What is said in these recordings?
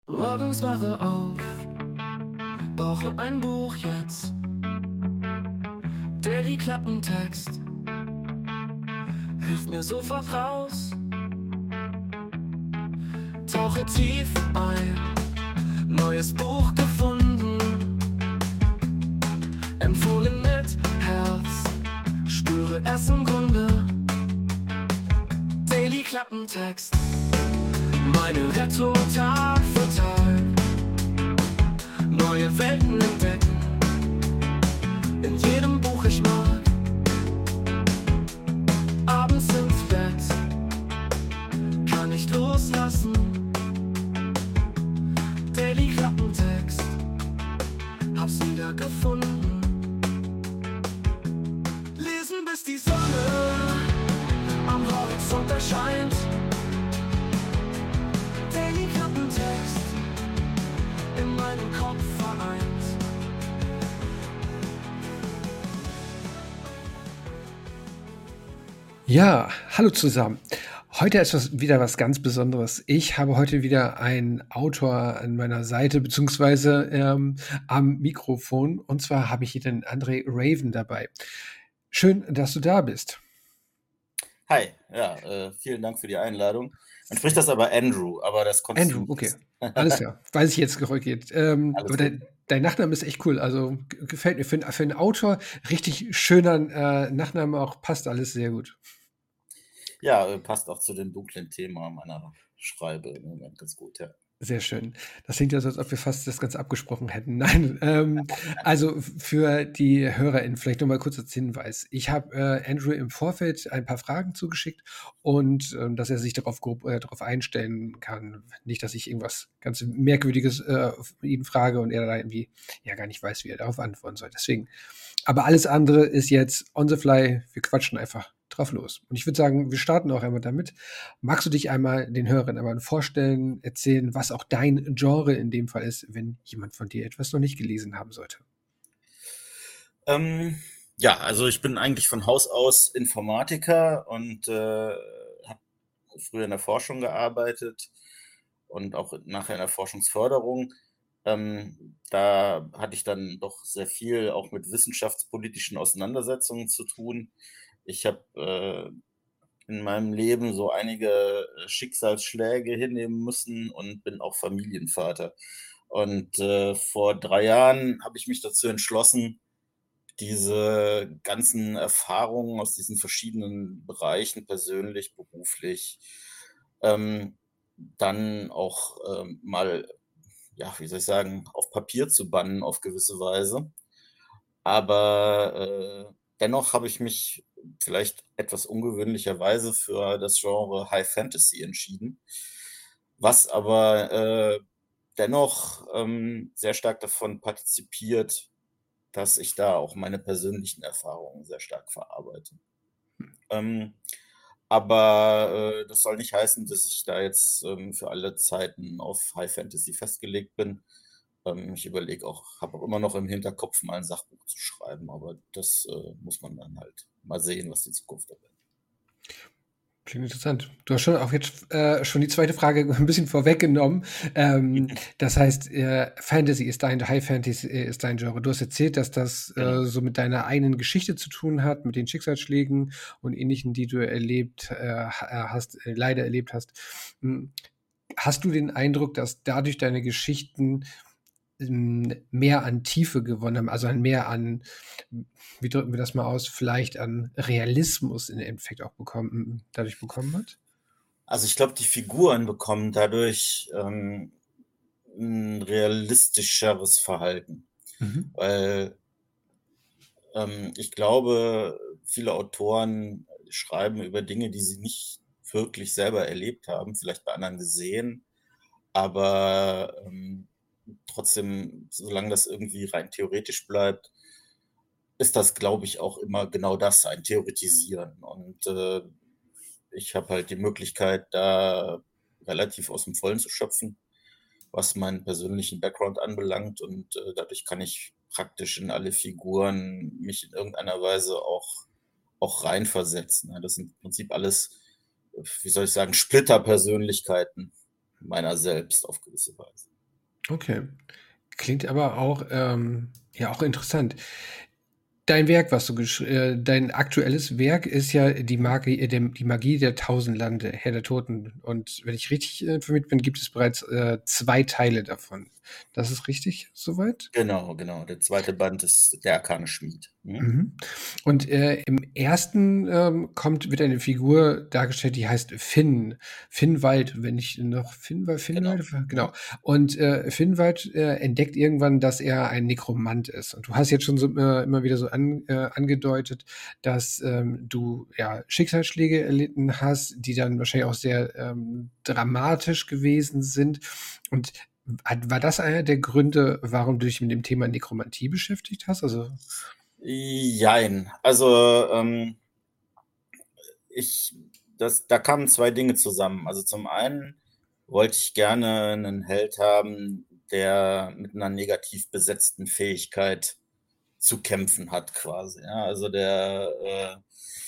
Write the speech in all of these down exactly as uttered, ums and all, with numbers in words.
Morgens wache auf, brauche ein Buch jetzt. Daily Klappentext hilft mir sofort raus. Tauche tief ein, neues Buch gefunden. Empfohlen mit Herz, spüre es im Grunde. Daily Klappentext, meine Rettung Tag für Tag. Neue Welten entdecken, in jedem Buch ich mag. Abends ins Bett, kann nicht loslassen. Daily Klappentext, hab's wieder gefunden. Lesen bis die Sonne am Horizont erscheint. Daily Klappentext, in meinem Kopf vereint. Ja, hallo zusammen. Heute ist was, wieder was ganz Besonderes. Ich habe heute wieder einen Autor an meiner Seite, beziehungsweise ähm, am Mikrofon. Und zwar habe ich hier den André Raven dabei. Schön, dass du da bist. Hi, ja, äh, vielen Dank für die Einladung. Man spricht das aber Andrew, aber das konntest Andrew, du okay. nicht. Alles klar. Weiß ich jetzt korrigiert. Ähm, Alles aber gut. dein, dein Nachname ist echt cool. Also g- gefällt mir. Für, einen- für einen Autor richtig schöner äh, Nachname auch. Passt alles sehr gut. Ja, äh, passt auch zu dem dunklen Thema meiner Schreibe im Moment ganz gut, ja. Sehr schön. Das klingt ja so, als ob wir fast das Ganze abgesprochen hätten. Nein, ähm, also f- für die HörerInnen vielleicht nochmal kurz als Hinweis. Ich habe äh, Andrew im Vorfeld ein paar Fragen zugeschickt und ähm, dass er sich darauf, grob, äh, darauf einstellen kann. Nicht, dass ich irgendwas ganz Merkwürdiges äh, ihn frage und er da irgendwie ja gar nicht weiß, wie er darauf antworten soll. Deswegen. Aber alles andere ist jetzt on the fly. Wir quatschen einfach drauf los. Und ich würde sagen, wir starten auch einmal damit. Magst du dich einmal den Hörern einmal vorstellen, erzählen, was auch dein Genre in dem Fall ist, wenn jemand von dir etwas noch nicht gelesen haben sollte? Ähm, ja, also ich bin eigentlich von Haus aus Informatiker und äh, habe früher in der Forschung gearbeitet und auch nachher in der Forschungsförderung. Ähm, da hatte ich dann doch sehr viel auch mit wissenschaftspolitischen Auseinandersetzungen zu tun. Ich habe äh, in meinem Leben so einige äh, Schicksalsschläge hinnehmen müssen und bin auch Familienvater. Und äh, vor drei Jahren habe ich mich dazu entschlossen, diese ganzen Erfahrungen aus diesen verschiedenen Bereichen, persönlich, beruflich, ähm, dann auch ähm, mal, ja, wie soll ich sagen, auf Papier zu bannen auf gewisse Weise. Aber äh, dennoch habe ich mich vielleicht etwas ungewöhnlicherweise für das Genre High Fantasy entschieden, was aber äh, dennoch ähm, sehr stark davon partizipiert, dass ich da auch meine persönlichen Erfahrungen sehr stark verarbeite. Ähm, aber äh, das soll nicht heißen, dass ich da jetzt ähm, für alle Zeiten auf High Fantasy festgelegt bin. Ähm, ich überlege auch, habe auch immer noch im Hinterkopf, mal ein Sachbuch zu schreiben, aber das äh, muss man dann halt mal sehen, was die Zukunft da bringt. Klingt interessant. Du hast schon auch jetzt äh, schon die zweite Frage ein bisschen vorweggenommen. Ähm, das heißt, äh, Fantasy ist dein, High Fantasy ist dein Genre. Du hast erzählt, dass das Genau. äh, so mit deiner eigenen Geschichte zu tun hat, mit den Schicksalsschlägen und ähnlichen, die du erlebt äh, ha- hast, äh, leider erlebt hast. Hm. Hast du den Eindruck, dass dadurch deine Geschichten ähm, mehr an Tiefe gewonnen haben, also an mehr an, wie drücken wir das mal aus, vielleicht an Realismus im Endeffekt auch bekommen, dadurch bekommen hat? Also ich glaube, die Figuren bekommen dadurch ähm, ein realistischeres Verhalten, Mhm. weil ähm, ich glaube, viele Autoren schreiben über Dinge, die sie nicht wirklich selber erlebt haben, vielleicht bei anderen gesehen, aber ähm, trotzdem, solange das irgendwie rein theoretisch bleibt, ist das, glaube ich, auch immer genau das, ein Theoretisieren. Und äh, ich habe halt die Möglichkeit, da relativ aus dem Vollen zu schöpfen, was meinen persönlichen Background anbelangt. Und äh, dadurch kann ich praktisch in alle Figuren mich in irgendeiner Weise auch, auch reinversetzen. Ja, das sind im Prinzip alles, wie soll ich sagen, Splitterpersönlichkeiten meiner selbst auf gewisse Weise. Okay. Klingt aber auch, ähm, ja, auch interessant. Dein Werk, was du gesch äh, dein aktuelles Werk ist ja die Magie äh, dem die Magie der Tausend Lande, Herr der Toten. Und wenn ich richtig äh, informiert bin, gibt es bereits, äh, zwei Teile davon. Das ist richtig soweit? Genau, genau. Der zweite Band ist der Arkane Schmied. Mhm. Mhm. Und, äh, im ersten, ähm, kommt wird eine Figur dargestellt, die heißt Finn. Finnwald, wenn ich noch Finnwald Genau. Finnwald? Genau. Und, äh, Finnwald, äh, entdeckt irgendwann, dass er ein Nekromant ist. Und du hast jetzt schon so, äh, immer wieder so an äh, angedeutet, dass, ähm, du, ja, Schicksalsschläge erlitten hast, die dann wahrscheinlich auch sehr, ähm, dramatisch gewesen sind. Und hat war das einer der Gründe, warum du dich mit dem Thema Nekromantie beschäftigt hast? Also Jein. Also, ähm, ich das da kamen zwei Dinge zusammen. Also, zum einen wollte ich gerne einen Held haben, der mit einer negativ besetzten Fähigkeit zu kämpfen hat quasi, ja. Also, der, äh,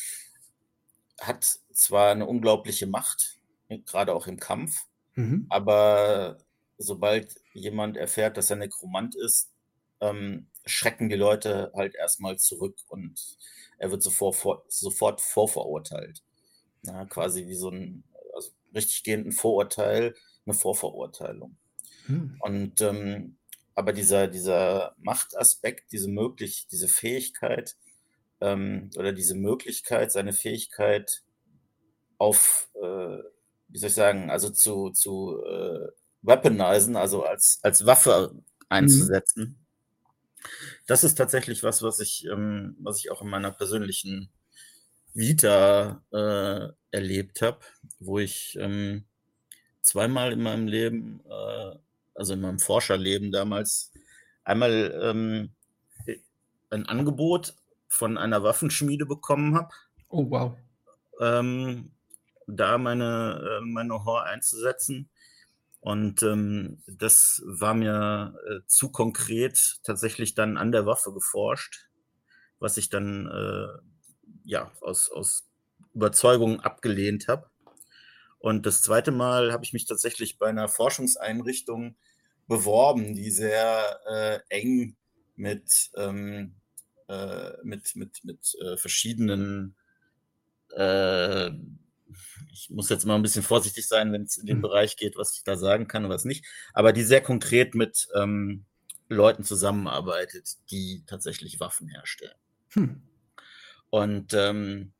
hat zwar eine unglaubliche Macht, gerade auch im Kampf, mhm. aber sobald jemand erfährt, dass er Nekromant ist, ähm, schrecken die Leute halt erstmal zurück und er wird sofort vor sofort vorverurteilt. Ja, quasi wie so ein also, richtig gehend 'n Vorurteil, eine Vorverurteilung. Mhm. Und, ähm aber dieser dieser Machtaspekt, diese möglich diese Fähigkeit, ähm oder diese Möglichkeit, seine Fähigkeit auf, äh, wie soll ich sagen, also zu zu, äh, weaponisen, also als als Waffe Mhm. einzusetzen. Das ist tatsächlich was, was ich ähm, was ich auch in meiner persönlichen Vita, äh, erlebt habe, wo ich, ähm, zweimal in meinem Leben, äh also in meinem Forscherleben damals, einmal, ähm, äh, ein Angebot von einer Waffenschmiede bekommen habe, Oh, wow. ähm, da meine äh, meine Horr einzusetzen. Und, ähm, das war mir, äh, zu konkret tatsächlich dann an der Waffe geforscht, was ich dann, äh, ja, aus aus Überzeugung abgelehnt habe. Und das zweite Mal habe ich mich tatsächlich bei einer Forschungseinrichtung beworben, die sehr, äh, eng mit, ähm, äh mit mit mit, äh, verschiedenen äh, ich muss jetzt mal ein bisschen vorsichtig sein, wenn es in den Mhm. Bereich geht, was ich da sagen kann und was nicht, aber die sehr konkret mit, ähm, Leuten zusammenarbeitet, die tatsächlich Waffen herstellen. Hm. Und, ähm,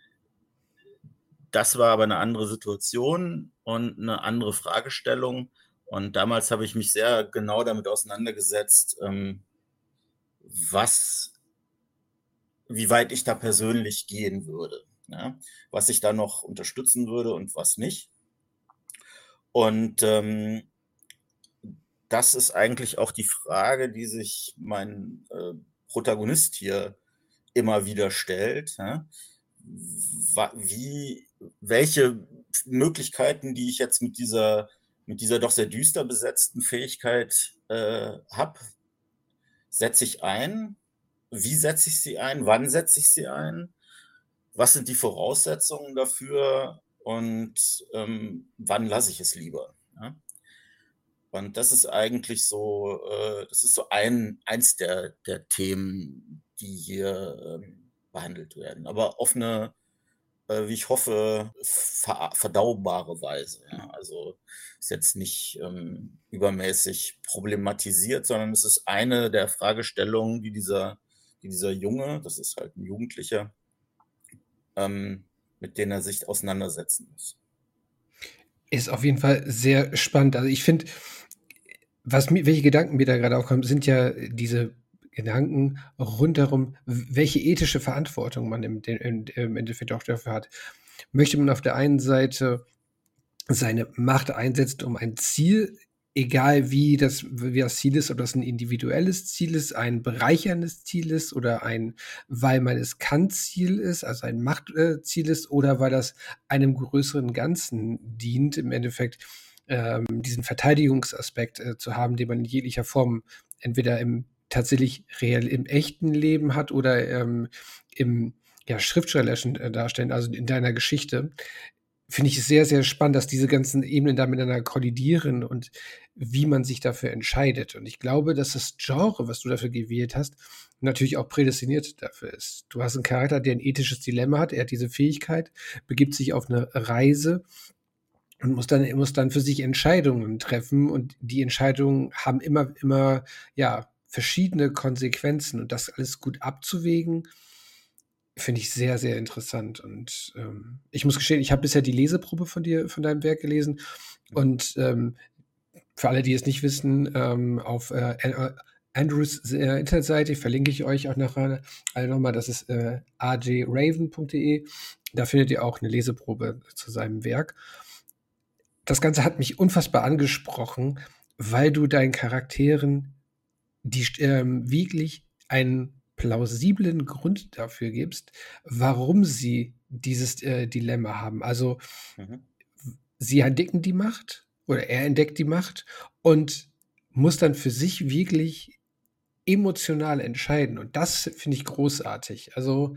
das war aber eine andere Situation und eine andere Fragestellung. Und damals habe ich mich sehr genau damit auseinandergesetzt, ähm, was wie weit ich da persönlich gehen würde, ja? Was ich da noch unterstützen würde und was nicht. Und, ähm, das ist eigentlich auch die Frage, die sich mein, äh, Protagonist hier immer wieder stellt, ja? Wa wie welche Möglichkeiten, die ich jetzt mit dieser mit dieser doch sehr düster besetzten Fähigkeit, äh, habe, setze ich ein? Wie setze ich sie ein? Wann setze ich sie ein? Was sind die Voraussetzungen dafür und, ähm, wann lasse ich es lieber, ja? Und das ist eigentlich so äh, das ist so ein eins der der Themen, die hier, ähm, behandelt werden, aber auf 'ne, äh, wie ich hoffe, ver verdaubare Weise, ja. Also, ist jetzt nicht, ähm, übermäßig problematisiert, sondern es ist eine der Fragestellungen, die dieser die dieser Junge, das ist halt 'n Jugendlicher, ähm, mit denen er sich auseinandersetzen muss. Ist auf jeden Fall sehr spannend. Also, ich finde, was mir welche Gedanken mir da gerade aufkommen, sind ja diese Gedanken rundherum, w welche ethische Verantwortung man im de im im Endeffekt auch dafür hat. Möchte man auf der einen Seite seine Macht einsetzt, um ein Ziel, egal wie das wie das Ziel ist, ob das ein individuelles Ziel ist, ein bereicherndes Ziel ist oder ein weil man es kann Ziel ist, also ein Machtziel äh, Ziel ist oder weil das einem größeren Ganzen dient, im Endeffekt, ähm, diesen Verteidigungsaspekt, äh, zu haben, den man in jeglicher Form entweder im tatsächlich reell im echten Leben hat oder, ähm, im, ja, schriftstellerischen, äh, Darstellen, also in deiner Geschichte. finde ich sehr, sehr spannend, dass diese ganzen Ebenen da miteinander kollidieren und wie man sich dafür entscheidet. Und ich glaube, dass das Genre, was du dafür gewählt hast, natürlich auch prädestiniert dafür ist. Du hast einen Charakter, der ein ethisches Dilemma hat, er hat diese Fähigkeit, begibt sich auf eine Reise und muss dann, muss dann für sich Entscheidungen treffen. Und die Entscheidungen haben immer, immer, ja, verschiedene Konsequenzen. Und das alles gut abzuwägen, finde ich sehr, sehr interessant. Und ähm, ich muss gestehen, ich habe bisher die Leseprobe von dir, von deinem Werk gelesen. Und ähm, für alle, die es nicht wissen, ähm, auf äh, An- Andrews äh, Internetseite verlinke ich euch auch nachher alle nochmal. Das ist äh, a j raven punkt d e. Da findet ihr auch eine Leseprobe zu seinem Werk. Das Ganze hat mich unfassbar angesprochen, weil du deinen Charakteren die ähm, wirklich einen plausiblen Grund dafür gibst, warum sie dieses äh, Dilemma haben. Also Mhm. sie entdecken die Macht oder er entdeckt die Macht und muss dann für sich wirklich emotional entscheiden. Und das finde ich großartig. Also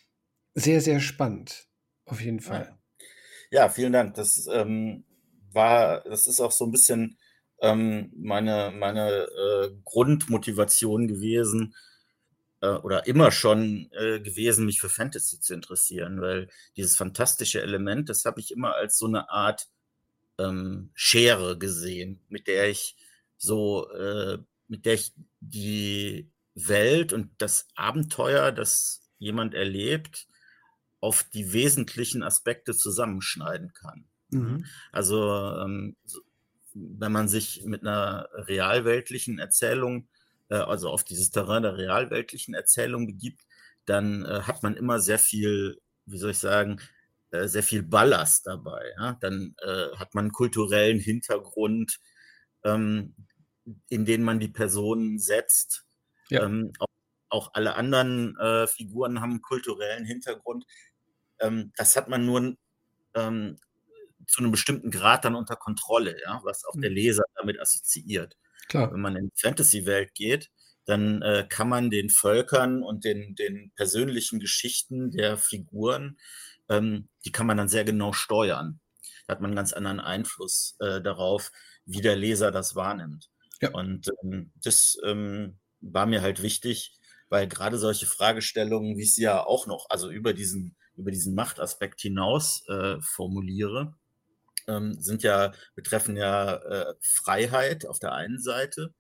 sehr, sehr spannend. Auf jeden Fall. Ja, vielen Dank. Das ähm, war, das ist auch so ein bisschen ähm, meine, meine äh, Grundmotivation gewesen äh, oder immer schon äh, gewesen, mich für Fantasy zu interessieren, weil dieses fantastische Element, das habe ich immer als so eine Art ähm, Schere gesehen, mit der ich so, äh, mit der ich die Welt und das Abenteuer, das jemand erlebt, auf die wesentlichen Aspekte zusammenschneiden kann. Mhm. Also ähm, so, wenn man sich mit einer realweltlichen Erzählung, äh, also auf dieses Terrain der realweltlichen Erzählung begibt, dann äh, hat man immer sehr viel, wie soll ich sagen, äh, sehr viel Ballast dabei. Ja? Dann äh, hat man einen kulturellen Hintergrund, ähm, in den man die Personen setzt. Ja. Ähm, auch, auch alle anderen äh, Figuren haben einen kulturellen Hintergrund. Ähm, das hat man nur ähm, zu einem bestimmten Grad dann unter Kontrolle, ja, was auch der Mhm. Leser damit assoziiert. Klar. Wenn man in die Fantasy-Welt geht, dann äh, kann man den Völkern und den, den persönlichen Geschichten der Figuren, ähm, die kann man dann sehr genau steuern. Da hat man einen ganz anderen Einfluss äh, darauf, wie der Leser das wahrnimmt. Ja. Und ähm, das ähm, war mir halt wichtig, weil gerade solche Fragestellungen, wie ich sie ja auch noch, also über diesen, über diesen Machtaspekt hinaus äh, formuliere, ähm, sind ja, betreffen ja äh, Freiheit auf der einen Seite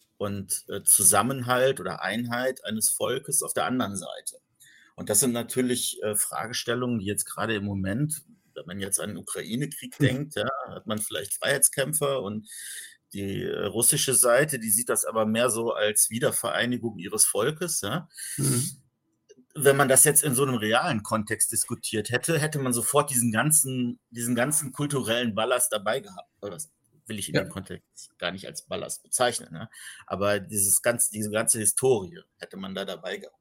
und äh, Zusammenhalt oder Einheit eines Volkes auf der anderen Seite. Und das sind natürlich äh, Fragestellungen, die jetzt gerade im Moment, wenn man jetzt an den Ukraine-Krieg Mhm. denkt, ja, hat man vielleicht Freiheitskämpfer und die äh, russische Seite, die sieht das aber mehr so als Wiedervereinigung ihres Volkes. Ja. Mhm. Wenn man das jetzt in so einem realen Kontext diskutiert hätte, hätte man sofort diesen ganzen, diesen ganzen kulturellen Ballast dabei gehabt. Das will ich in Ja. dem Kontext gar nicht als Ballast bezeichnen, ne? Aber dieses ganze, diese ganze Historie hätte man da dabei gehabt.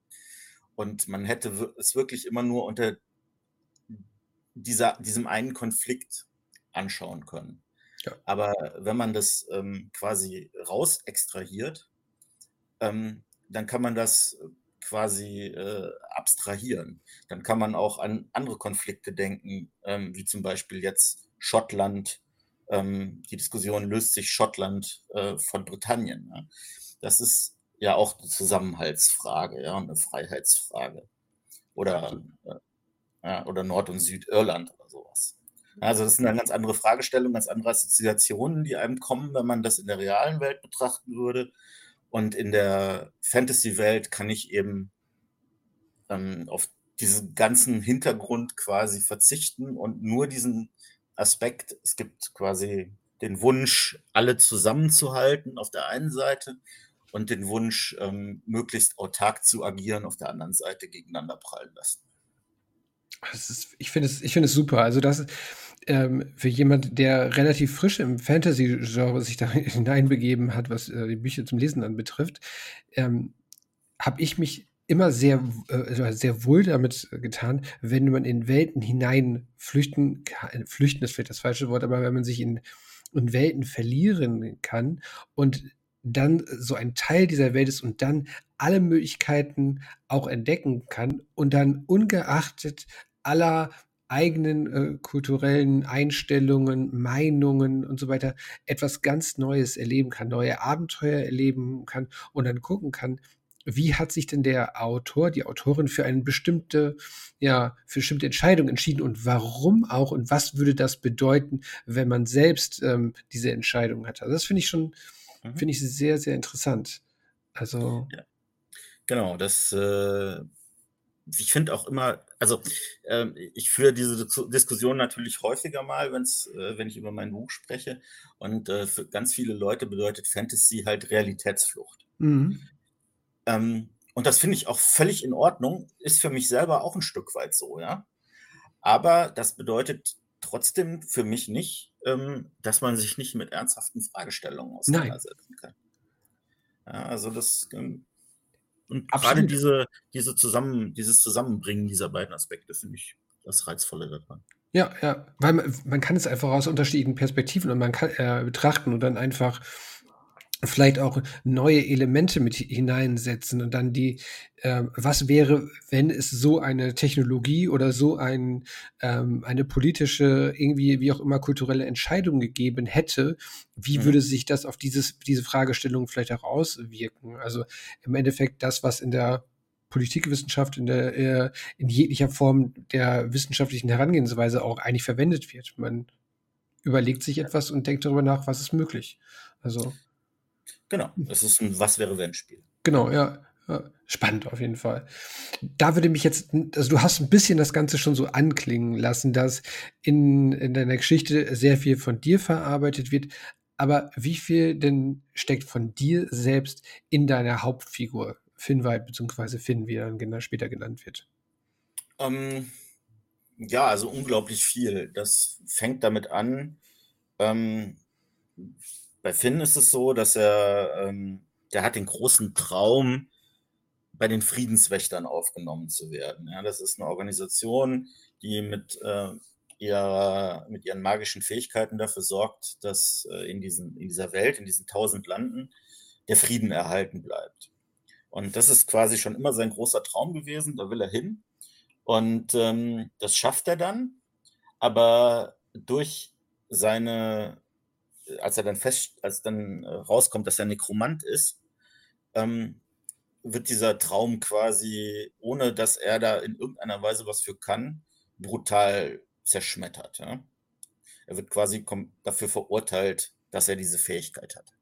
Und man hätte es wirklich immer nur unter dieser, diesem einen Konflikt anschauen können. Ja. Aber wenn man das ähm, quasi raus extrahiert, ähm, dann kann man das quasi äh, abstrahieren. Dann kann man auch an andere Konflikte denken, ähm, wie zum Beispiel jetzt Schottland. Ähm, die Diskussion, löst sich Schottland äh, von Britannien. Ja? Das ist ja auch eine Zusammenhaltsfrage, ja, eine Freiheitsfrage. Oder, äh, ja, oder Nord- und Südirland oder sowas. Also das sind dann ganz andere Fragestellungen, ganz andere Assoziationen, die einem kommen, wenn man das in der realen Welt betrachten würde. Und in der Fantasy-Welt kann ich eben ähm, auf diesen ganzen Hintergrund quasi verzichten und nur diesen Aspekt, es gibt quasi den Wunsch, alle zusammenzuhalten auf der einen Seite und den Wunsch, ähm, möglichst autark zu agieren auf der anderen Seite gegeneinander prallen lassen. Das ist, ich finde es, ich finde es super. Also das ähm, für jemand, der relativ frisch im Fantasy-Genre sich da hineinbegeben hat, was äh, die Bücher zum Lesen dann betrifft, ähm, habe ich mich immer sehr, äh, sehr wohl damit getan, wenn man in Welten hinein flüchten kann. Flüchten ist vielleicht das falsche Wort, aber wenn man sich in, in Welten verlieren kann und dann so ein Teil dieser Welt ist und dann alle Möglichkeiten auch entdecken kann und dann ungeachtet aller eigenen äh, kulturellen Einstellungen, Meinungen und so weiter etwas ganz Neues erleben kann, neue Abenteuer erleben kann und dann gucken kann, wie hat sich denn der Autor, die Autorin für eine bestimmte, ja, für bestimmte Entscheidung entschieden und warum auch und was würde das bedeuten, wenn man selbst ähm, diese Entscheidung hat. Also das finde ich schon, Mhm. finde ich sehr, sehr interessant. Also, Ja. Genau, das, äh, ich finde auch immer, also ähm, ich führe diese Dis- Diskussion natürlich häufiger mal, wenn's, äh, wenn ich über mein Buch spreche. Und äh, für ganz viele Leute bedeutet Fantasy halt Realitätsflucht. mhm. Ähm, und das finde ich auch völlig in Ordnung, ist für mich selber auch ein Stück weit so, ja. Aber das bedeutet trotzdem für mich nicht, ähm, dass man sich nicht mit ernsthaften Fragestellungen Nein, auseinandersetzen kann. Ja, also das, ähm, und gerade absolut. diese, diese zusammen, dieses Zusammenbringen dieser beiden Aspekte finde ich das Reizvolle daran. Ja, ja, weil man man kann es einfach aus unterschiedlichen Perspektiven und man kann äh, betrachten und dann einfach vielleicht auch neue Elemente mit hi hineinsetzen und dann die ähm, was wäre, wenn es so eine Technologie oder so ein ähm, eine politische, irgendwie, wie auch immer, kulturelle Entscheidung gegeben hätte, wie Mhm. würde sich das auf dieses diese Fragestellung vielleicht auch auswirken? Also, im Endeffekt das, was in der Politikwissenschaft, in der äh, in jeglicher Form der wissenschaftlichen Herangehensweise auch eigentlich verwendet wird. Man überlegt sich etwas und denkt darüber nach, was ist möglich. Also Genau, es ist ein Was-wäre-wenn-Spiel. genau, ja, ja. Spannend auf jeden Fall. Da würde mich jetzt, also du hast ein bisschen das Ganze schon so anklingen lassen, dass in, in deiner Geschichte sehr viel von dir verarbeitet wird. Aber wie viel denn steckt von dir selbst in deiner Hauptfigur, Finnwald, beziehungsweise Finn, wie er dann gena- später genannt wird? Ähm, ja, also unglaublich viel. Das fängt damit an. Ähm, bei Finn ist es so, dass er, ähm, der hat den großen Traum, bei den Friedenswächtern aufgenommen zu werden. Ja, das ist eine Organisation, die mit, äh, ihrer, mit ihren magischen Fähigkeiten dafür sorgt, dass äh, in, diesen, in dieser Welt, in diesen tausend Landen, der Frieden erhalten bleibt. Und das ist quasi schon immer sein großer Traum gewesen, da will er hin. Und ähm, das schafft er dann, aber durch seine, als er dann fest, als dann äh, rauskommt, dass er Nekromant ist, ähm, wird dieser Traum quasi, ohne dass er da in irgendeiner Weise was für kann, brutal zerschmettert. Ja? Er wird quasi kom- dafür verurteilt, dass er diese Fähigkeit hat.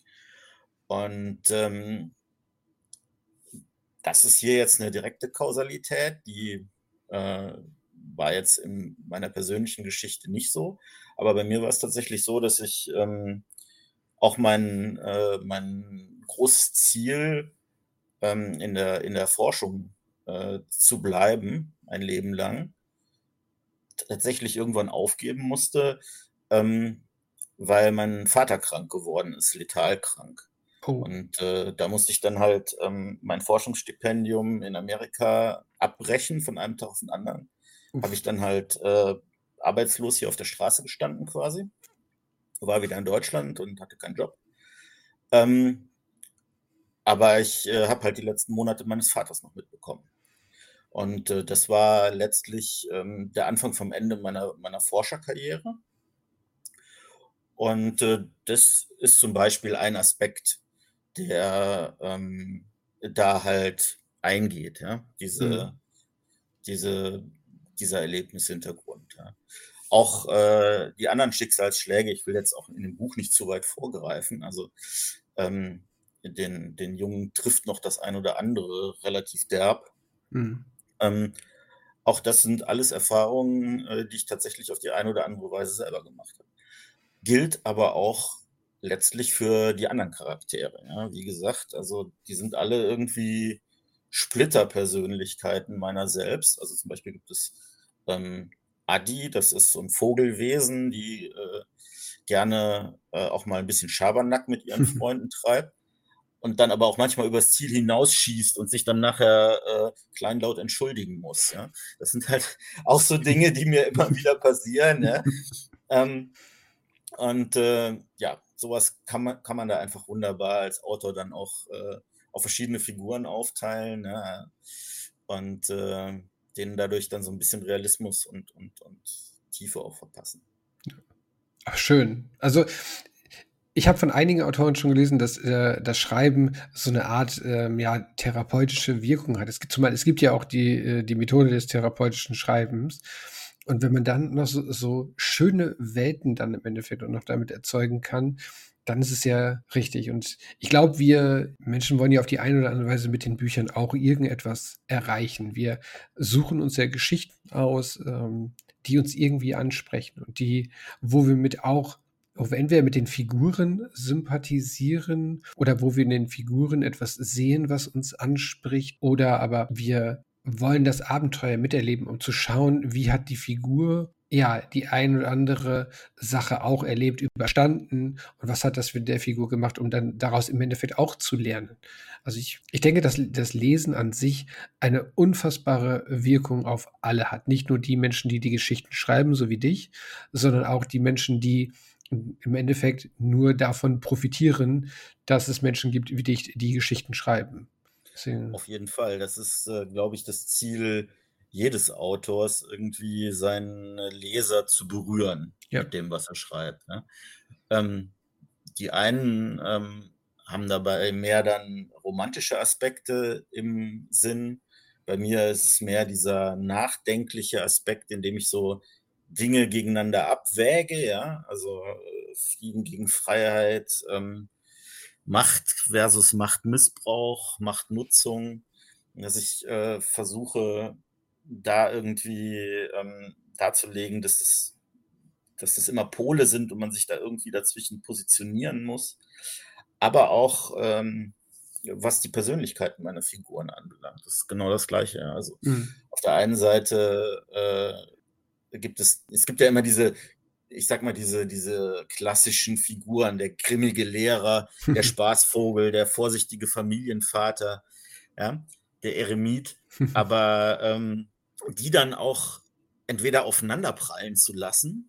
Und ähm, das ist hier jetzt eine direkte Kausalität, die äh, war jetzt in meiner persönlichen Geschichte nicht so. Aber bei mir war es tatsächlich so, dass ich ähm, auch mein, äh, mein großes Ziel ähm, in der, in der Forschung äh, zu bleiben, ein Leben lang, tatsächlich irgendwann aufgeben musste, ähm, weil mein Vater krank geworden ist, letal krank. Oh, Und äh, da musste ich dann halt ähm, mein Forschungsstipendium in Amerika abbrechen von einem Tag auf den anderen. Habe ich uff. dann halt äh, arbeitslos hier auf der Straße gestanden quasi, war wieder in Deutschland und hatte keinen Job. Ähm, aber ich äh, habe halt die letzten Monate meines Vaters noch mitbekommen. Und äh, das war letztlich ähm, der Anfang vom Ende meiner, meiner Forscherkarriere. Und äh, das ist zum Beispiel ein Aspekt, der ähm, da halt eingeht, ja, Mhm. diese, diese, dieser Erlebnishintergrund. Ja. Auch äh, die anderen Schicksalsschläge, ich will jetzt auch in dem Buch nicht zu weit vorgreifen, also ähm, den, den Jungen trifft noch das ein oder andere relativ derb. Mhm. Ähm, auch das sind alles Erfahrungen, äh, die ich tatsächlich auf die eine oder andere Weise selber gemacht habe. Gilt aber auch letztlich für die anderen Charaktere. Ja? Wie gesagt, also die sind alle irgendwie Splitterpersönlichkeiten meiner selbst. Also zum Beispiel gibt es ähm, Adi, das ist so ein Vogelwesen, die äh, gerne äh, auch mal ein bisschen Schabernack mit ihren Freunden treibt und dann aber auch manchmal übers Ziel hinausschießt und sich dann nachher äh, kleinlaut entschuldigen muss. Ja? Das sind halt auch so Dinge, die mir immer wieder passieren. Ja? Ähm, und äh, ja, sowas kann man, kann man da einfach wunderbar als Autor dann auch äh, auf verschiedene Figuren aufteilen. Ne? Und äh, denen dadurch dann so ein bisschen Realismus und und und Tiefe auch verpassen. Ach, schön. Also, ich habe von einigen Autoren schon gelesen, dass, äh, das Schreiben so eine Art, ähm, ja, therapeutische Wirkung hat. Es gibt zumal es gibt ja auch die äh, die Methode des therapeutischen Schreibens. Und wenn man dann noch so so schöne Welten dann im Endeffekt auch noch damit erzeugen kann, dann ist es ja richtig. Und ich glaube, wir Menschen wollen ja auf die eine oder andere Weise mit den Büchern auch irgendetwas erreichen. Wir suchen uns ja Geschichten aus, ähm, die uns irgendwie ansprechen und die wo wir mit auch wo wir entweder mit den Figuren sympathisieren oder wo wir in den Figuren etwas sehen, was uns anspricht, oder aber wir wollen das Abenteuer miterleben, um zu schauen, wie hat die Figur, ja, die ein oder andere Sache auch erlebt, überstanden und was hat das mit der Figur gemacht, um dann daraus im Endeffekt auch zu lernen. Also ich, ich denke, dass das Lesen an sich eine unfassbare Wirkung auf alle hat. Nicht nur die Menschen, die die Geschichten schreiben, so wie dich, sondern auch die Menschen, die im Endeffekt nur davon profitieren, dass es Menschen gibt wie dich, die Geschichten schreiben. Deswegen, Auf jeden Fall. Das ist, äh, glaube ich, das Ziel jedes Autors, irgendwie seinen Leser zu berühren ja. mit dem, was er schreibt, ne? Ähm, die einen, ähm, haben dabei mehr dann romantische Aspekte im Sinn. Bei mir ist es mehr dieser nachdenkliche Aspekt, in dem ich so Dinge gegeneinander abwäge, ja, also, äh, Frieden gegen Freiheit, ähm, Macht versus Machtmissbrauch, Machtnutzung, dass ich, äh, versuche, da irgendwie, ähm, darzulegen, dass es dass es immer Pole sind und man sich da irgendwie dazwischen positionieren muss. Aber auch, ähm, was die Persönlichkeiten meiner Figuren anbelangt. Das ist genau das Gleiche, ja. Also, Mhm. auf der einen Seite, äh, gibt es es gibt ja immer diese, ich sag mal, diese diese klassischen Figuren, der grimmige Lehrer, der Spaßvogel, der vorsichtige Familienvater, ja, der Eremit, aber, ähm, die dann auch entweder aufeinanderprallen zu lassen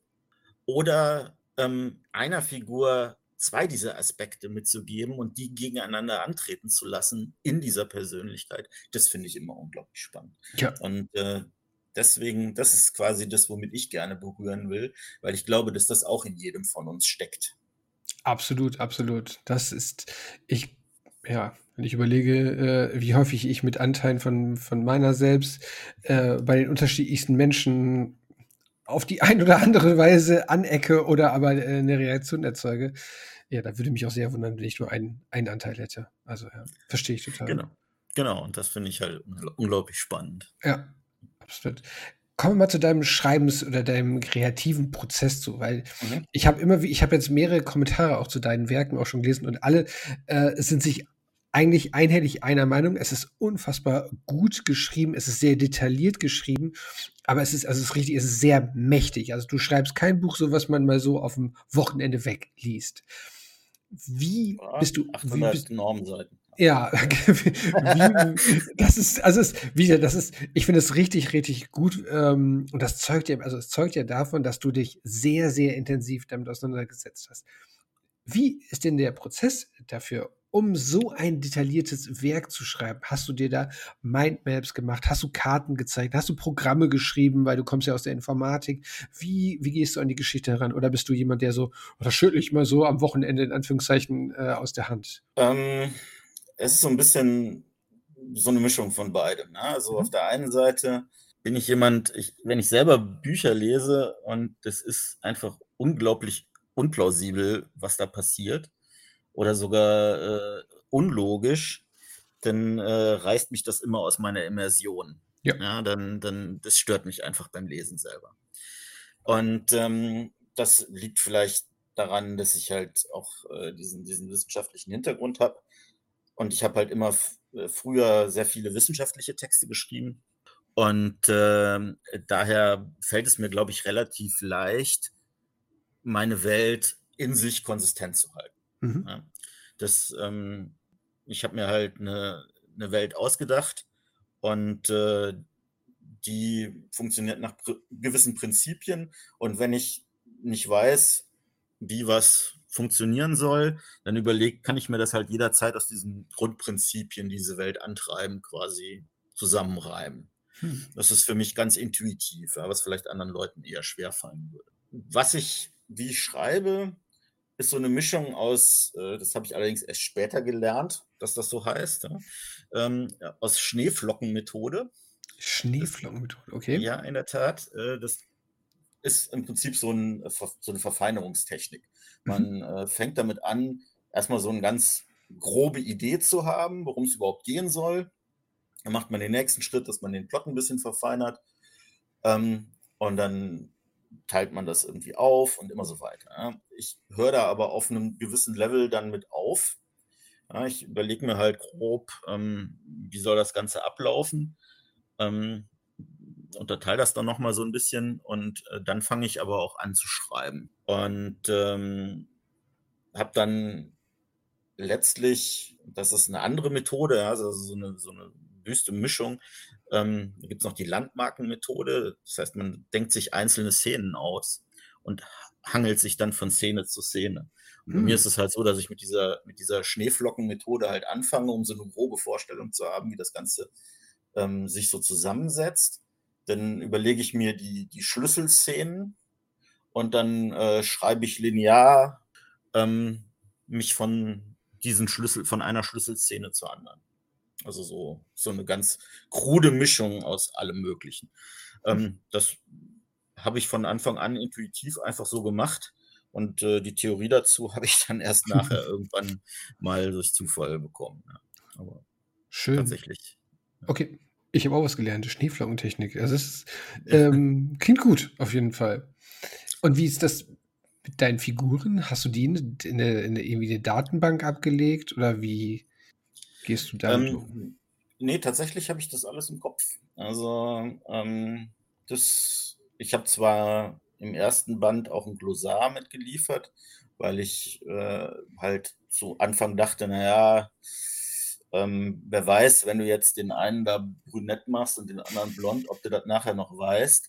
oder, ähm, einer Figur zwei dieser Aspekte mitzugeben und die gegeneinander antreten zu lassen in dieser Persönlichkeit, das finde ich immer unglaublich spannend. Ja, Und, äh, deswegen, das ist quasi das, womit ich gerne berühren will, weil ich glaube, dass das auch in jedem von uns steckt. absolut, absolut. Das ist, ich, ja, wenn ich überlege, äh, wie häufig ich mit Anteilen von, von meiner selbst äh, bei den unterschiedlichsten Menschen auf die ein oder andere Weise anecke oder aber äh, eine Reaktion erzeuge, ja, da würde mich auch sehr wundern, wenn ich nur einen, einen Anteil hätte. Also ja, verstehe ich total. Genau. Genau, und das finde ich halt ungl unglaublich spannend. Ja, absolut. Kommen wir mal zu deinem Schreibens oder deinem kreativen Prozess zu, weil Mhm. ich habe immer wie ich habe jetzt mehrere Kommentare auch zu deinen Werken auch schon gelesen und alle, äh, sind sich eigentlich einhellig einer Meinung. Es ist unfassbar gut geschrieben, es ist sehr detailliert geschrieben, aber es ist also es ist richtig, es ist sehr mächtig. Also, du schreibst kein Buch, so was man mal so auf'm Wochenende wegliest. Wie Ja, bist du wie achthundert bist Normseiten. ja, wie das ist also es wieder das ist ich finde es richtig, richtig gut, ähm, und das zeugt ja also, es zeugt ja davon, dass du dich sehr, sehr intensiv damit auseinandergesetzt hast. Wie ist denn der Prozess dafür, um so ein detailliertes Werk zu schreiben? Hast du dir da Mindmaps gemacht? Hast du Karten gezeigt? Hast du Programme geschrieben, weil du kommst ja aus der Informatik? Wie wie gehst du an die Geschichte heran? Oder bist du jemand, der so: „Oh, das schüttle ich mal so am Wochenende in Anführungszeichen, äh, aus der Hand?“ Ähm, es ist so ein bisschen so eine Mischung von beidem, ne? Also, auf Mhm. der einen Seite bin ich jemand, ich wenn ich selber Bücher lese und das ist einfach unglaublich unplausibel, was da passiert oder sogar, äh, unlogisch, dann, äh, reißt mich das immer aus meiner Immersion. Ja. Ja, dann dann das stört mich einfach beim Lesen selber. Und, ähm, das liegt vielleicht daran, dass ich halt auch, äh, diesen diesen wissenschaftlichen Hintergrund habe. Und ich habe halt immer f äh, früher sehr viele wissenschaftliche Texte geschrieben. Und, ähm, daher fällt es mir, glaube ich, relativ leicht, meine Welt in sich konsistent zu halten, Mhm. ja. Das, ähm Ich habe mir halt eine 'ne Welt ausgedacht und, äh, die funktioniert nach pr gewissen Prinzipien. Und wenn ich nicht weiß, wie was funktionieren soll, dann überlege kann ich mir das halt jederzeit aus diesen Grundprinzipien, die diese Welt antreiben, quasi zusammenreimen. Hm. Das ist für mich ganz intuitiv, ja, was vielleicht anderen Leuten eher schwerfallen würde. Was ich wie ich schreibe, ist so 'ne Mischung aus äh, das habe ich allerdings erst später gelernt, dass das so heißt, ja, ähm, ja, aus Schneeflockenmethode. Das Schneeflockenmethode, okay. ja, in der Tat, äh, das ist im Prinzip so 'n Ver so 'ne Verfeinerungstechnik. Mhm. Man, äh, fängt damit an, erst mal so 'n ganz grobe Idee zu haben, worum's überhaupt gehen soll. Dann macht man den nächsten Schritt, dass man den Plot 'n bisschen verfeinert, ähm, und dann teilt man das irgendwie auf und immer so weiter, ja. Ich höre da aber auf 'nem gewissen Level dann mit auf. Ja, ich überlege mir halt grob, ähm, wie soll das Ganze ablaufen, ähm, unterteile das dann noch mal so 'n bisschen und, äh, dann fange ich aber auch an zu schreiben. Und, ähm, habe dann letztlich das ist 'ne andere Methode, ja, also so 'ne so 'ne wüste Mischung. Ähm, da gibt's noch die Landmarkenmethode. Das heißt, man denkt sich einzelne Szenen aus und ha hangelt sich dann von Szene zu Szene. Und bei mir Hm. ist es halt so, dass ich mit dieser mit dieser Schneeflockenmethode halt anfange, um so 'ne grobe Vorstellung zu haben, wie das Ganze, ähm, sich so zusammensetzt. Dann überlege ich mir die die Schlüsselszenen und dann, äh, schreibe ich linear, ähm, mich von diesen Schlüssel von einer Schlüsselszene zur anderen. Also so so 'ne ganz krude Mischung aus allem Möglichen. Hm. Ähm, das habe ich von Anfang an intuitiv einfach so gemacht und, äh, die Theorie dazu habe ich dann erst nachher irgendwann mal durch Zufall bekommen, ja. Aber Schön. tatsächlich, ja. Okay, ich habe auch was gelernt, Schneeflockentechnik. Also, es ist ähm, klingt gut auf jeden Fall. Und wie ist das mit deinen Figuren? Hast du die in 'ne in 'ne in 'ne irgendwie 'ne Datenbank abgelegt oder wie gehst du damit um? Ähm, ne, tatsächlich habe ich das alles im Kopf. Also, ähm, das ich habe zwar im ersten Band auch 'n Glossar mitgeliefert, weil ich, äh, halt zu Anfang dachte: „Na ja, ähm, wer weiß, wenn du jetzt den einen da brünett machst und den anderen blond, ob du das nachher noch weißt.“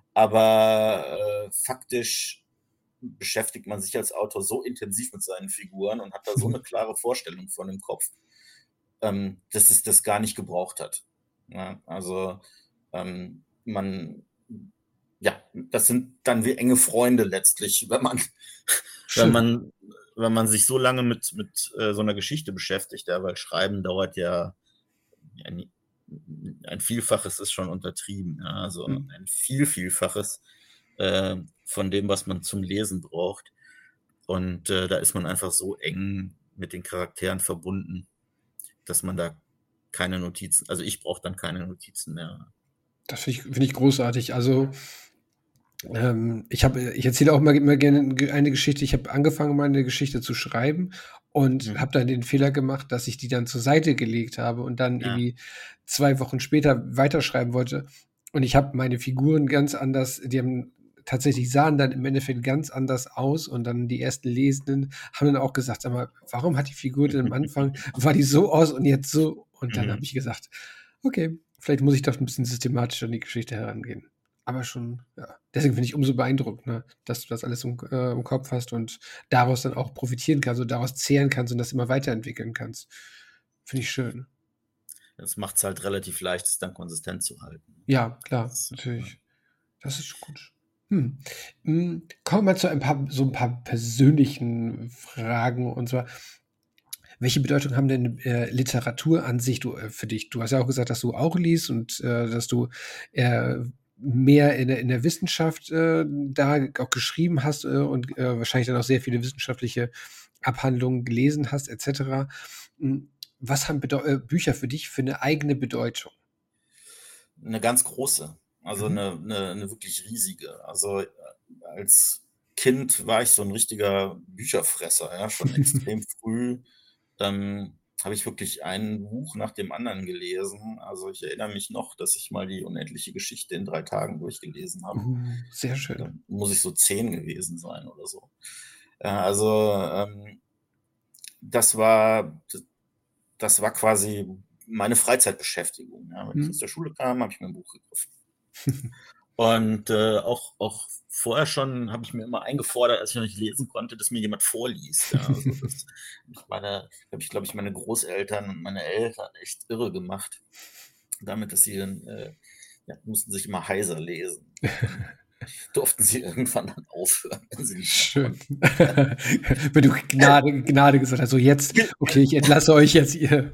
Aber, äh, faktisch beschäftigt man sich als Autor so intensiv mit seinen Figuren und hat da so 'ne klare Vorstellung von im Kopf, ähm, dass es das gar nicht gebraucht hat, ne? Also, ähm, man ja, das sind dann wie enge Freunde letztlich, wenn man wenn Schön. man wenn man sich so lange mit mit, äh, so 'ner Geschichte beschäftigt, ja, weil Schreiben dauert ja ein ein Vielfaches ist schon untertrieben, ja, also Mhm. ein viel Vielfaches, äh, von dem, was man zum Lesen braucht. Und, äh, da ist man einfach so eng mit den Charakteren verbunden, dass man da keine Notizen also ich brauche dann keine Notizen mehr. Das finde ich finde ich großartig. Also, ähm, ich habe ich erzähle auch mal immer gerne 'n eine Geschichte. Ich habe angefangen, mal 'ne Geschichte zu schreiben und Mhm. habe dann den Fehler gemacht, dass ich die dann zur Seite gelegt habe und dann Ja. irgendwie zwei Wochen später weiterschreiben wollte. Und ich habe meine Figuren ganz anders die haben tatsächlich sahen dann im Endeffekt ganz anders aus und dann die ersten Lesenden haben dann auch gesagt: „Sag mal, warum hat die Figur denn am Anfang war die so aus und jetzt so?“ Und dann habe Mhm. ich gesagt: „Okay, vielleicht muss ich doch 'n bisschen systematischer an die Geschichte herangehen.“ Aber schon ja, deswegen finde ich umso beeindruckend, ne, dass du das alles im K äh, im Kopf hast und daraus dann auch profitieren kannst und daraus zehren kannst und das immer weiterentwickeln kannst. Finde ich schön. Das macht's halt relativ leicht, es dann konsistent zu halten. Ja, klar, Das ja. natürlich. Das ist gut. Hm, hm, kommen wir zu ein paar so 'n paar persönlichen Fragen und zwar welche Bedeutung haben denn, äh, Literatur an sich du äh, für dich? Du hast ja auch gesagt, dass du auch liest und, äh, dass du, äh, mehr in der in der Wissenschaft, äh, da auch geschrieben hast, äh, und, äh, wahrscheinlich dann auch sehr viele wissenschaftliche Abhandlungen gelesen hast et cetera. Hm, was haben Bedeu äh, Bücher für dich für 'ne eigene Bedeutung? 'Ne ganz große, also Mhm. 'ne 'ne 'ne wirklich riesige. Also, äh, als Kind war ich so 'n richtiger Bücherfresser, ja, schon extrem früh, ähm, habe ich wirklich ein Buch nach dem anderen gelesen. Also, ich erinnere mich noch, dass ich mal die Unendliche Geschichte in drei Tagen durchgelesen habe. Uh, sehr Da schön. muss ich so zehn gewesen sein oder so. Ja, also, ähm das war d das war quasi meine Freizeitbeschäftigung, ja. Wenn ich aus Mhm. der Schule kam, habe ich mir 'n Buch gegriffen. Und, äh, auch auch vorher schon habe ich mir immer eingefordert, als ich noch nicht lesen konnte, dass mir jemand vorliest, ja. Also, das ich meine habe ich, glaube ich, meine Großeltern und meine Eltern echt irre gemacht damit, dass sie dann, äh, ja, mussten sich immer heiser lesen. Durften sie irgendwann dann aufhören, wenn sie nicht mehr Schön. konnten. Wenn du Gnade, Gnade gesagt hast, so jetzt, okay, ich entlasse euch jetzt, ihr.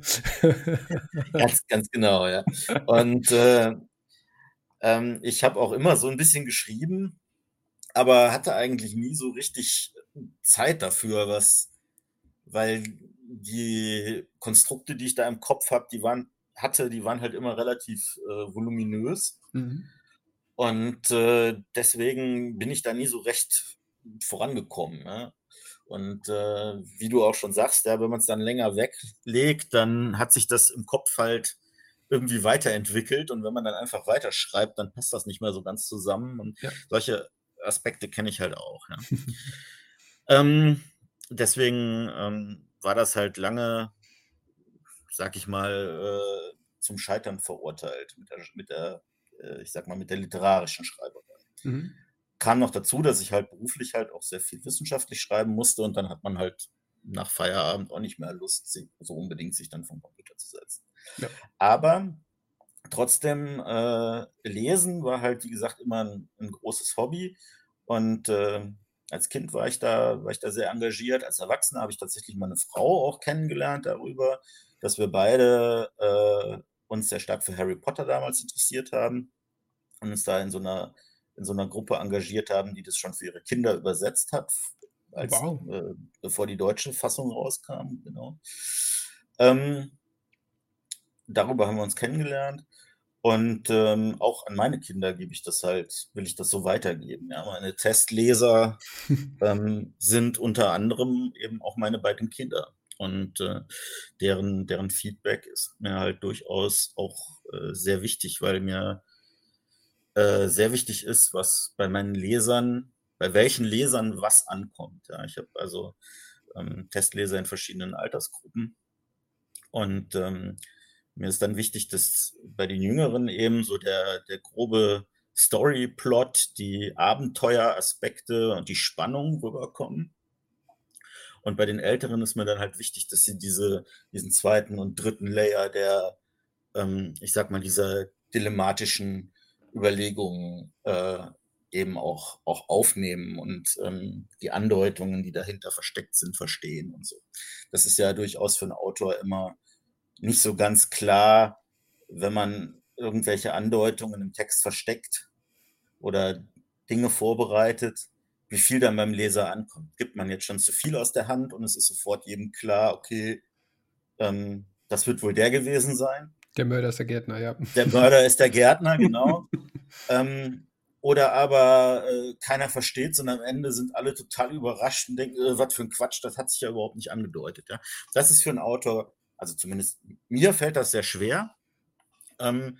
Ganz, ganz genau, ja. Und äh, ähm, ich habe auch immer so ein bisschen geschrieben, aber hatte eigentlich nie so richtig Zeit dafür, was, weil die Konstrukte, die ich da im Kopf habe, die waren, hatte, die waren halt immer relativ äh, voluminös. Mhm. Und äh, deswegen bin ich da nie so recht vorangekommen. Ne? Und äh, wie du auch schon sagst, ja, wenn man es dann länger weglegt, dann hat sich das im Kopf halt irgendwie weiterentwickelt. Und wenn man dann einfach weiterschreibt, dann passt das nicht mehr so ganz zusammen. Und Ja. solche Aspekte kenne ich halt auch. Ja. ähm, deswegen ähm, war das halt lange, sag ich mal, äh, zum Scheitern verurteilt mit der, mit der äh, ich sag mal, mit der literarischen Schreiberei. Mhm. Kam noch dazu, dass ich halt beruflich halt auch sehr viel wissenschaftlich schreiben musste und dann hat man halt nach Feierabend auch nicht mehr Lust, sich, so unbedingt sich dann vom Computer zu setzen. Ja. Aber trotzdem, äh, Lesen war halt, wie gesagt, immer ein, ein großes Hobby und äh, als Kind war ich da, war ich da sehr engagiert. Als Erwachsener habe ich tatsächlich meine Frau auch kennengelernt darüber, dass wir beide äh, uns sehr stark für Harry Potter damals interessiert haben und uns da in so einer, in so einer Gruppe engagiert haben, die das schon für ihre Kinder übersetzt hat, als, Wow. äh, bevor die deutsche Fassung rauskam. Genau. Ähm, darüber haben wir uns kennengelernt. Und ähm, auch an meine Kinder gebe ich das halt, will ich das so weitergeben. Ja, meine Testleser ähm, sind unter anderem eben auch meine beiden Kinder. Und äh, deren, deren Feedback ist mir halt durchaus auch äh, sehr wichtig, weil mir äh, sehr wichtig ist, was bei meinen Lesern, bei welchen Lesern was ankommt. Ja, ich habe also ähm, Testleser in verschiedenen Altersgruppen. Und ähm, mir ist dann wichtig, dass bei den Jüngeren eben so der, der grobe Storyplot, die Abenteueraspekte und die Spannung rüberkommen. Und bei den Älteren ist mir dann halt wichtig, dass sie diese, diesen zweiten und dritten Layer der, ähm, ich sag mal, dieser dilemmatischen Überlegungen äh, eben auch, auch aufnehmen und ähm, die Andeutungen, die dahinter versteckt sind, verstehen und so. Das ist ja durchaus für einen Autor immer nicht so ganz klar, wenn man irgendwelche Andeutungen im Text versteckt oder Dinge vorbereitet, wie viel dann beim Leser ankommt. Gibt man jetzt schon zu viel aus der Hand und es ist sofort jedem klar, okay, ähm, das wird wohl der gewesen sein. Der Mörder ist der Gärtner, ja. Der Mörder ist der Gärtner, genau. ähm, oder aber äh, keiner versteht, sondern am Ende sind alle total überrascht und denken, äh, was für ein Quatsch, das hat sich ja überhaupt nicht angedeutet. Ja? Das ist für einen Autor, also zumindest mir fällt das sehr schwer, ähm,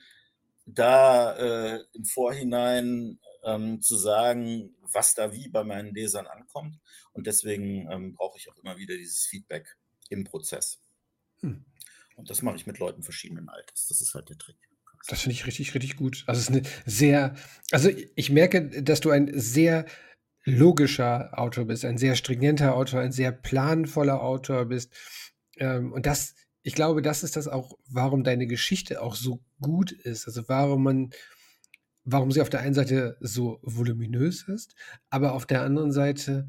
da äh, im Vorhinein ähm, zu sagen, was da wie bei meinen Lesern ankommt. Und deswegen ähm, brauche ich auch immer wieder dieses Feedback im Prozess. Hm. Und das mache ich mit Leuten verschiedenen Alters. Das ist halt der Trick. Das finde ich richtig, richtig gut. Also es ist eine sehr, also ich merke, dass du ein sehr logischer Autor bist, ein sehr stringenter Autor, ein sehr planvoller Autor bist. Ähm, und das, ich glaube, das ist das auch, warum deine Geschichte auch so gut ist. Also warum man, warum sie auf der einen Seite so voluminös ist, aber auf der anderen Seite,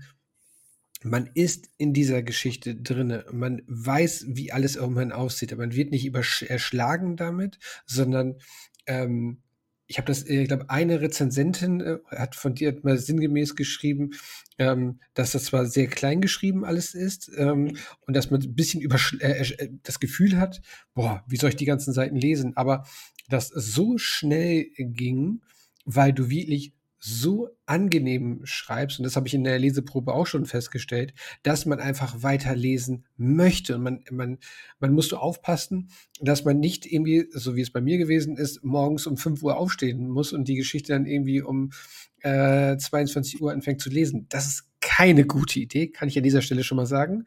man ist in dieser Geschichte drinne. Man weiß, wie alles irgendwann aussieht. Aber man wird nicht übersch- erschlagen damit, sondern ähm, ich habe das, äh, ich glaube, eine Rezensentin äh, hat von dir mal sinngemäß geschrieben, ähm, dass das zwar sehr klein geschrieben alles ist ähm, und dass man ein bisschen übersch- äh, äh, das Gefühl hat, boah, wie soll ich die ganzen Seiten lesen? Aber das so schnell ging, weil du wirklich so angenehm schreibst, und das habe ich in der Leseprobe auch schon festgestellt, dass man einfach weiterlesen möchte. Und man, man, man musste aufpassen, dass man nicht irgendwie, so wie es bei mir gewesen ist, morgens um fünf Uhr aufstehen muss und die Geschichte dann irgendwie um äh, zweiundzwanzig Uhr anfängt zu lesen. Das ist keine gute Idee, kann ich an dieser Stelle schon mal sagen.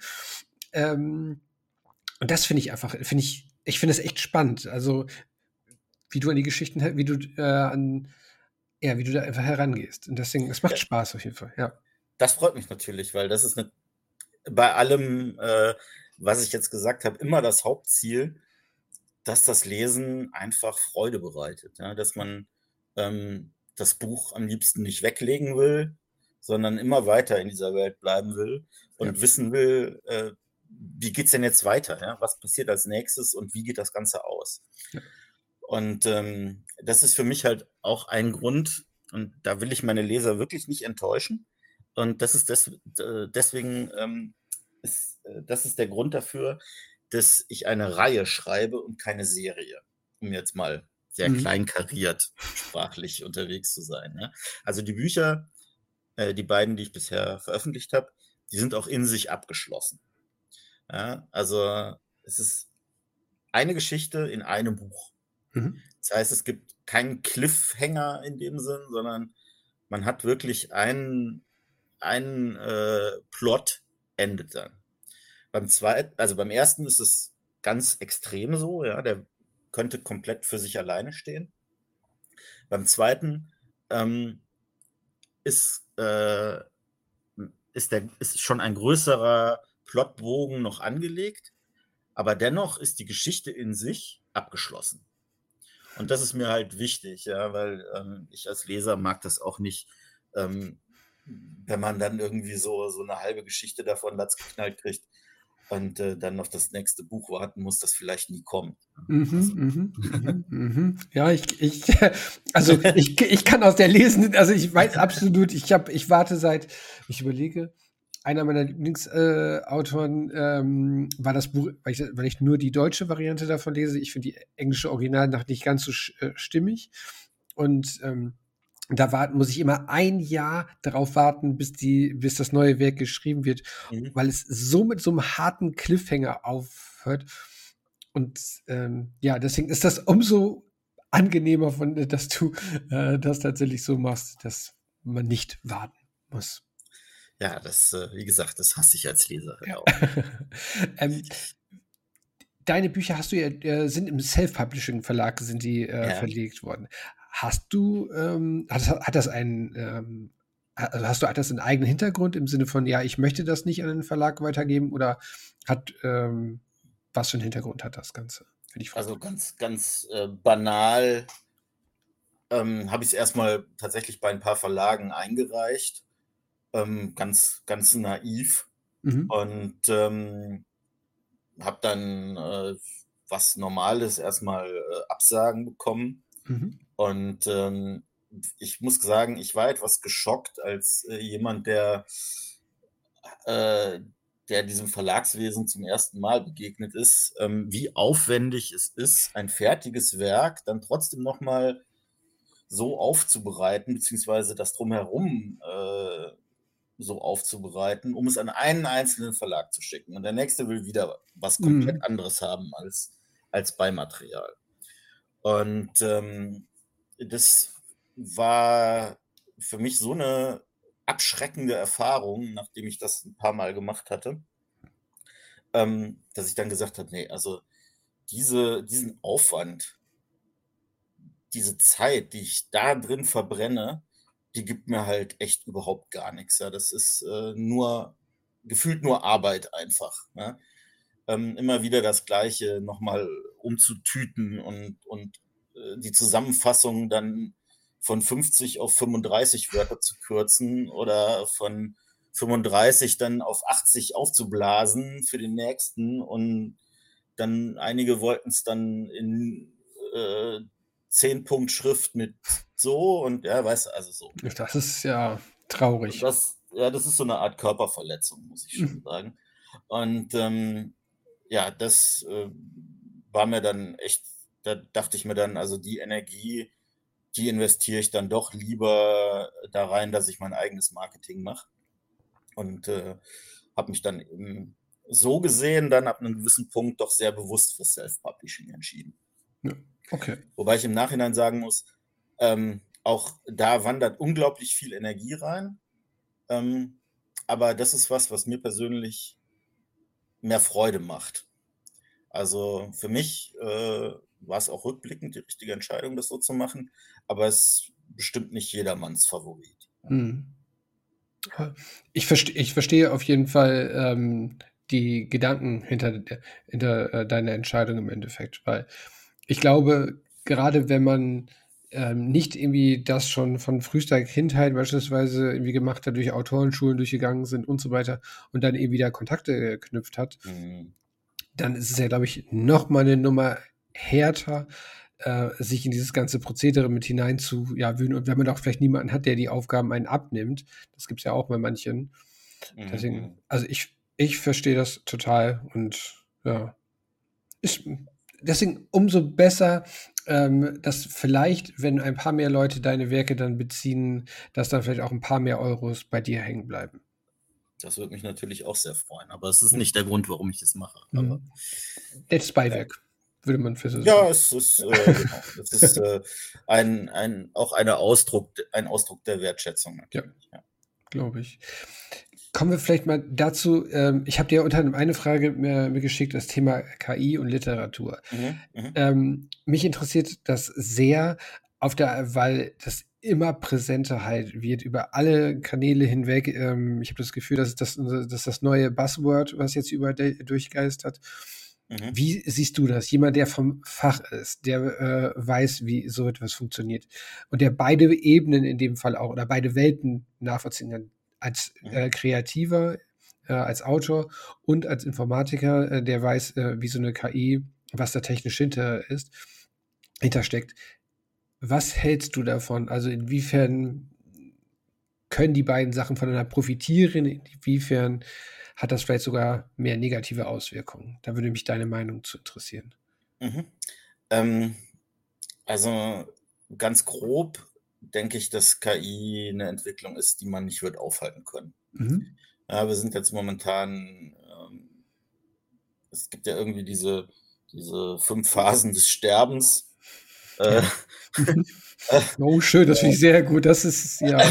Ähm, und das finde ich einfach, finde ich, ich finde es echt spannend. Also, wie du an die Geschichten, wie du äh, an ja, wie du da einfach herangehst. Und deswegen, es macht Ja, Spaß auf jeden Fall, ja. das freut mich natürlich, weil das ist eine, bei allem, äh, was ich jetzt gesagt habe, immer das Hauptziel, dass das Lesen einfach Freude bereitet. Ja? Dass man ähm, das Buch am liebsten nicht weglegen will, sondern immer weiter in dieser Welt bleiben will und Ja. wissen will, äh, wie geht's denn jetzt weiter? Ja? Was passiert als nächstes und wie geht das Ganze aus? Ja. Und ähm, das ist für mich halt auch ein Grund, und da will ich meine Leser wirklich nicht enttäuschen. Und das ist des, äh, deswegen ähm, ist, äh, das ist der Grund dafür, dass ich eine Reihe schreibe und keine Serie, um jetzt mal sehr Mhm. kleinkariert sprachlich unterwegs zu sein. Ja? Also die Bücher, äh, die beiden, die ich bisher veröffentlicht habe, die sind auch in sich abgeschlossen. Ja? Also es ist eine Geschichte in einem Buch. Mhm. Das heißt, es gibt keinen Cliffhanger in dem Sinn, sondern man hat wirklich einen, einen äh, Plot, endet dann. Beim zweiten, also beim ersten ist es ganz extrem so, ja, der könnte komplett für sich alleine stehen. Beim zweiten ähm, ist, äh, ist, der, ist schon ein größerer Plotbogen noch angelegt, aber dennoch ist die Geschichte in sich abgeschlossen. Und das ist mir halt wichtig, ja, weil ähm, ich als Leser mag das auch nicht, ähm, wenn man dann irgendwie so, so eine halbe Geschichte davon Latz geknallt kriegt und äh, dann auf das nächste Buch warten muss, das vielleicht nie kommt. Mhm, Also, mhm, mhm, mhm. Ja, ich, ich, also ich, ich kann aus der lesen, also ich weiß absolut, ich habe, ich warte seit, ich überlege, einer meiner Lieblingsautoren äh, ähm, war das Buch, weil ich, weil ich nur die deutsche Variante davon lese. Ich finde die englische Original noch nicht ganz so sch- äh, stimmig. Und ähm, da warten, muss ich immer ein Jahr darauf warten, bis die, bis das neue Werk geschrieben wird, mhm. weil es so mit so einem harten Cliffhanger aufhört. Und ähm, ja, deswegen ist das umso angenehmer, von, dass du äh, das tatsächlich so machst, dass man nicht warten muss. Ja, das, äh, wie gesagt, das hasse ich als Leser halt Ja. auch. ähm, deine Bücher hast du ja, äh, sind im Self-Publishing-Verlag sind die äh, Ja. verlegt worden. Hast du, ähm, hat, hat das einen, ähm, also hast du hat das einen eigenen Hintergrund im Sinne von, ja, ich möchte das nicht an den Verlag weitergeben oder hat, ähm, was für einen Hintergrund hat das Ganze? Wenn ich Also frage. ganz, ganz äh, banal ähm, habe ich es erstmal tatsächlich bei ein paar Verlagen eingereicht. Ähm, ganz, ganz naiv. Mhm. Und ähm, habe dann äh, was Normales erstmal äh, Absagen bekommen. Mhm. Und ähm, ich muss sagen, ich war etwas geschockt als äh, jemand, der, äh, der diesem Verlagswesen zum ersten Mal begegnet ist, ähm, wie aufwendig es ist, ein fertiges Werk dann trotzdem nochmal so aufzubereiten, beziehungsweise das drumherum äh, so aufzubereiten, um es an einen einzelnen Verlag zu schicken. Und der nächste will wieder was komplett Mhm. anderes haben als, als Beimaterial. Und ähm, das war für mich so eine abschreckende Erfahrung, nachdem ich das ein paar Mal gemacht hatte, ähm, dass ich dann gesagt habe, nee, also diese, diesen Aufwand, diese Zeit, die ich da drin verbrenne, die gibt mir halt echt überhaupt gar nichts. Ja, das ist äh, nur gefühlt nur Arbeit einfach. Ne? Ähm, immer wieder das Gleiche nochmal umzutüten und, und äh, die Zusammenfassung dann von fünfzig auf fünfunddreißig Wörter zu kürzen oder von fünfunddreißig dann auf achtzig aufzublasen für den nächsten. Und dann einige wollten es dann in äh, zehn Punkt Schrift mit so und ja, weißt du, also so. Das ist ja traurig. Das, ja, das ist so eine Art Körperverletzung, muss ich schon Mhm. sagen. Und ähm, ja, das äh, war mir dann echt, da dachte ich mir dann, also die Energie, die investiere ich dann doch lieber da rein, dass ich mein eigenes Marketing mache. Und äh, habe mich dann eben so gesehen, dann ab einem gewissen Punkt doch sehr bewusst für Self-Publishing entschieden. Ja, okay. Wobei ich im Nachhinein sagen muss, ähm, auch da wandert unglaublich viel Energie rein. Ähm, aber das ist was, was mir persönlich mehr Freude macht. Also für mich äh, war es auch rückblickend die richtige Entscheidung, das so zu machen, aber es ist bestimmt nicht jedermanns Favorit. Mhm. Ich, verste ich verstehe auf jeden Fall ähm, die Gedanken hinter, hinter äh, deiner Entscheidung im Endeffekt, weil ich glaube, gerade wenn man ähm, nicht irgendwie das schon von frühester Kindheit beispielsweise irgendwie gemacht hat, durch Autorenschulen durchgegangen sind und so weiter und dann irgendwie da Kontakte geknüpft hat, Mhm. dann ist es ja, glaube ich, noch mal eine Nummer härter, äh, sich in dieses ganze Prozedere mit hinein zu, ja, wühlen. Und wenn man auch vielleicht niemanden hat, der die Aufgaben einen abnimmt, das gibt es ja auch bei manchen. Mhm. Deswegen, Mhm. also ich, ich verstehe das total und ja, ist, deswegen umso besser, ähm, dass vielleicht, wenn ein paar mehr Leute deine Werke dann beziehen, dass dann vielleicht auch ein paar mehr Euros bei dir hängen bleiben. Das würde mich natürlich auch sehr freuen, aber es ist Mhm. nicht der Grund, warum ich das mache. Aber Mhm. Nettes Beiwerk, würde man für so ja, sagen. es ist äh, genau, es ist äh, ein, ein auch eine Ausdruck, ein Ausdruck der Wertschätzung natürlich. Ja. Glaube ich. Kommen wir vielleicht mal dazu, ähm, ich habe dir unter anderem eine Frage mir, mir geschickt, das Thema K I und Literatur. Mhm. Mhm. Ähm, mich interessiert das sehr, auf der, weil das immer präsenter halt wird über alle Kanäle hinweg. Ähm, ich habe das Gefühl, dass das, das ist das neue Buzzword, was jetzt über durchgeistert. Mhm. Wie siehst du das? Jemand, der vom Fach ist, der äh, weiß, wie so etwas funktioniert und der beide Ebenen in dem Fall auch oder beide Welten nachvollziehen kann, als Mhm. äh, Kreativer, äh, als Autor und als Informatiker, äh, der weiß, äh, wie so eine K I, was da technisch hinter ist, hintersteckt. Was hältst du davon? Also inwiefern können die beiden Sachen voneinander profitieren? Inwiefern hat das vielleicht sogar mehr negative Auswirkungen? Da würde mich deine Meinung zu interessieren. Mhm. Ähm, also ganz grob denke ich, dass K I eine Entwicklung ist, die man nicht wird aufhalten können. Mhm. Ja, wir sind jetzt momentan, ähm, es gibt ja irgendwie diese, diese fünf Phasen des Sterbens. Äh, Ja. Oh, schön, das finde ich sehr gut. Das ist, ja.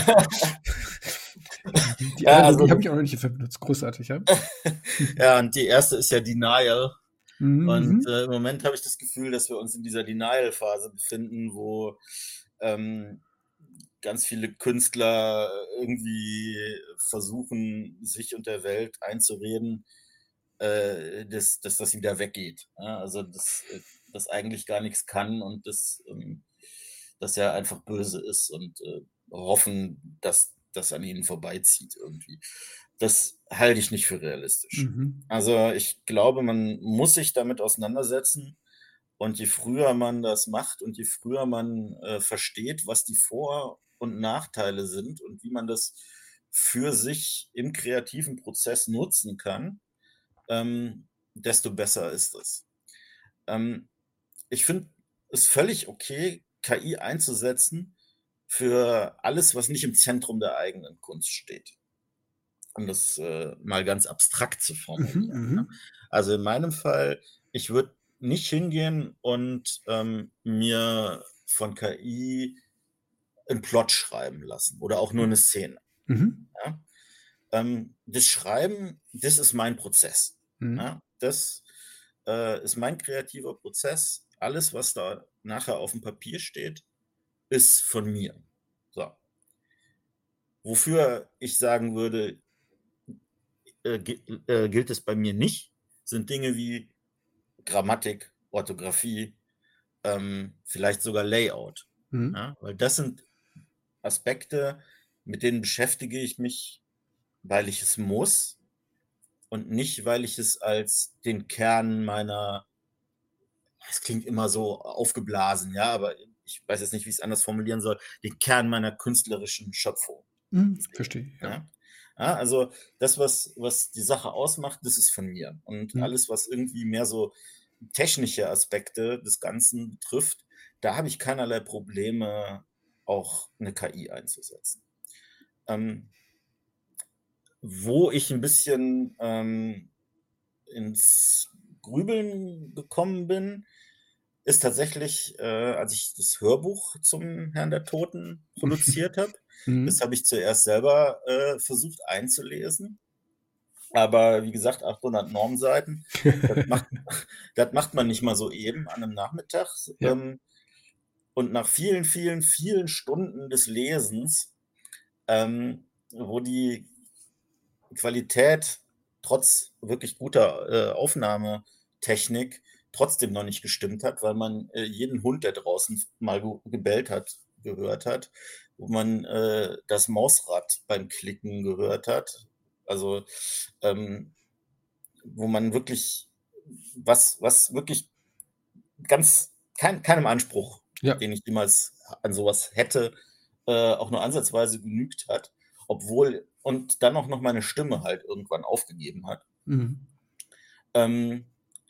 Die ja, Analogie also, habe ich auch noch nicht benutzt. Großartig, ja. ja, und die erste ist ja Denial. Und Mhm. äh, im Moment habe ich das Gefühl, dass wir uns in dieser Denial-Phase befinden, wo ähm, ganz viele Künstler irgendwie versuchen, sich und der Welt einzureden, äh, dass, dass das wieder weggeht. Ja, also, dass äh, das eigentlich gar nichts kann und das, ähm, dass er einfach böse ist und äh, hoffen, dass das an ihnen vorbeizieht irgendwie. Das halte ich nicht für realistisch. Mhm. Also ich glaube, man muss sich damit auseinandersetzen und je früher man das macht und je früher man äh, versteht, was die Vor- und Nachteile sind und wie man das für sich im kreativen Prozess nutzen kann, ähm, desto besser ist es. Ähm, ich finde es völlig okay, K I einzusetzen für alles, was nicht im Zentrum der eigenen Kunst steht. Um das äh, mal ganz abstrakt zu Mhm. formulieren. Ne? Mhm. Also in meinem Fall, ich würde nicht hingehen und ähm, mir von K I einen Plot schreiben lassen oder auch nur eine Szene. Mhm. Ja? Ähm, das Schreiben, das ist mein Prozess. Mhm. Ja? Das äh, ist mein kreativer Prozess. Alles, was da nachher auf dem Papier steht, ist von mir. So. Wofür ich sagen würde, äh, gi- äh, gilt es bei mir nicht, sind Dinge wie Grammatik, Orthographie, ähm, vielleicht sogar Layout. Mhm. Ja? Weil das sind Aspekte, mit denen beschäftige ich mich, weil ich es muss und nicht, weil ich es als den Kern meiner, es klingt immer so aufgeblasen, ja, aber ich weiß jetzt nicht, wie ich es anders formulieren soll, den Kern meiner künstlerischen Schöpfung Mhm. sehe. Verstehe, ja. Ja? Ja, also das, was, was die Sache ausmacht, das ist von mir. Und Mhm. alles, was irgendwie mehr so technische Aspekte des Ganzen betrifft, da habe ich keinerlei Probleme, auch eine K I einzusetzen. Ähm, wo ich ein bisschen ähm, ins Grübeln gekommen bin, ist tatsächlich, äh, als ich das Hörbuch zum Herrn der Toten produziert habe. Das Mhm. habe ich zuerst selber äh, versucht einzulesen. Aber wie gesagt, achthundert Normseiten, das macht, das macht man nicht mal so eben an einem Nachmittag. Ja. Ähm, und nach vielen, vielen, vielen Stunden des Lesens, ähm, wo die Qualität trotz wirklich guter äh, Aufnahmetechnik trotzdem noch nicht gestimmt hat, weil man äh, jeden Hund, der draußen mal ge gebellt hat, gehört hat, wo man äh, das Mausrad beim Klicken gehört hat. Also, ähm, wo man wirklich was was wirklich ganz kein keinem Anspruch, Ja. den ich jemals an sowas hätte, äh, auch nur ansatzweise genügt hat, obwohl und dann auch noch meine Stimme halt irgendwann aufgegeben hat. Mhm. Ähm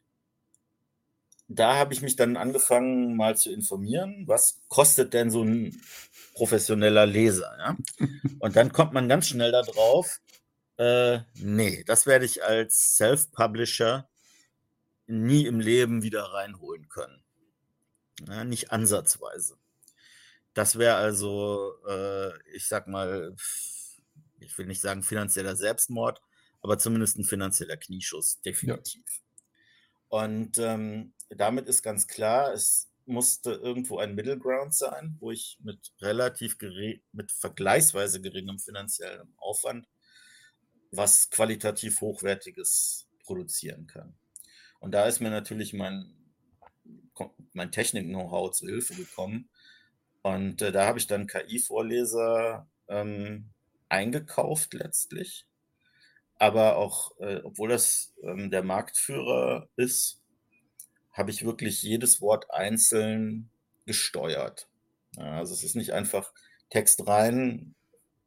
Da habe ich mich dann angefangen, mal zu informieren, was kostet denn so 'n professioneller Leser, ja? Und dann kommt man ganz schnell da drauf, äh, ne, das werde ich als Self-Publisher nie im Leben wieder reinholen können. Ne, nicht ansatzweise. Das wäre also, äh, ich sage mal, ich will nicht sagen finanzieller Selbstmord, aber zumindest 'n finanzieller Knieschuss, Ja. definitiv. Und, ähm, damit ist ganz klar, es musste irgendwo ein Middle Ground sein, wo ich mit relativ gere mit vergleichsweise geringem finanziellem Aufwand was qualitativ Hochwertiges produzieren kann. Und da ist mir natürlich mein ko mein Technik-Know-how zu Hilfe gekommen. Und, äh, da habe ich dann K I-Vorleser, ähm, eingekauft letztlich. Aber auch, äh, obwohl das, ähm, der Marktführer ist, habe ich wirklich jedes Wort einzeln gesteuert. Ja, also es ist nicht einfach Text rein,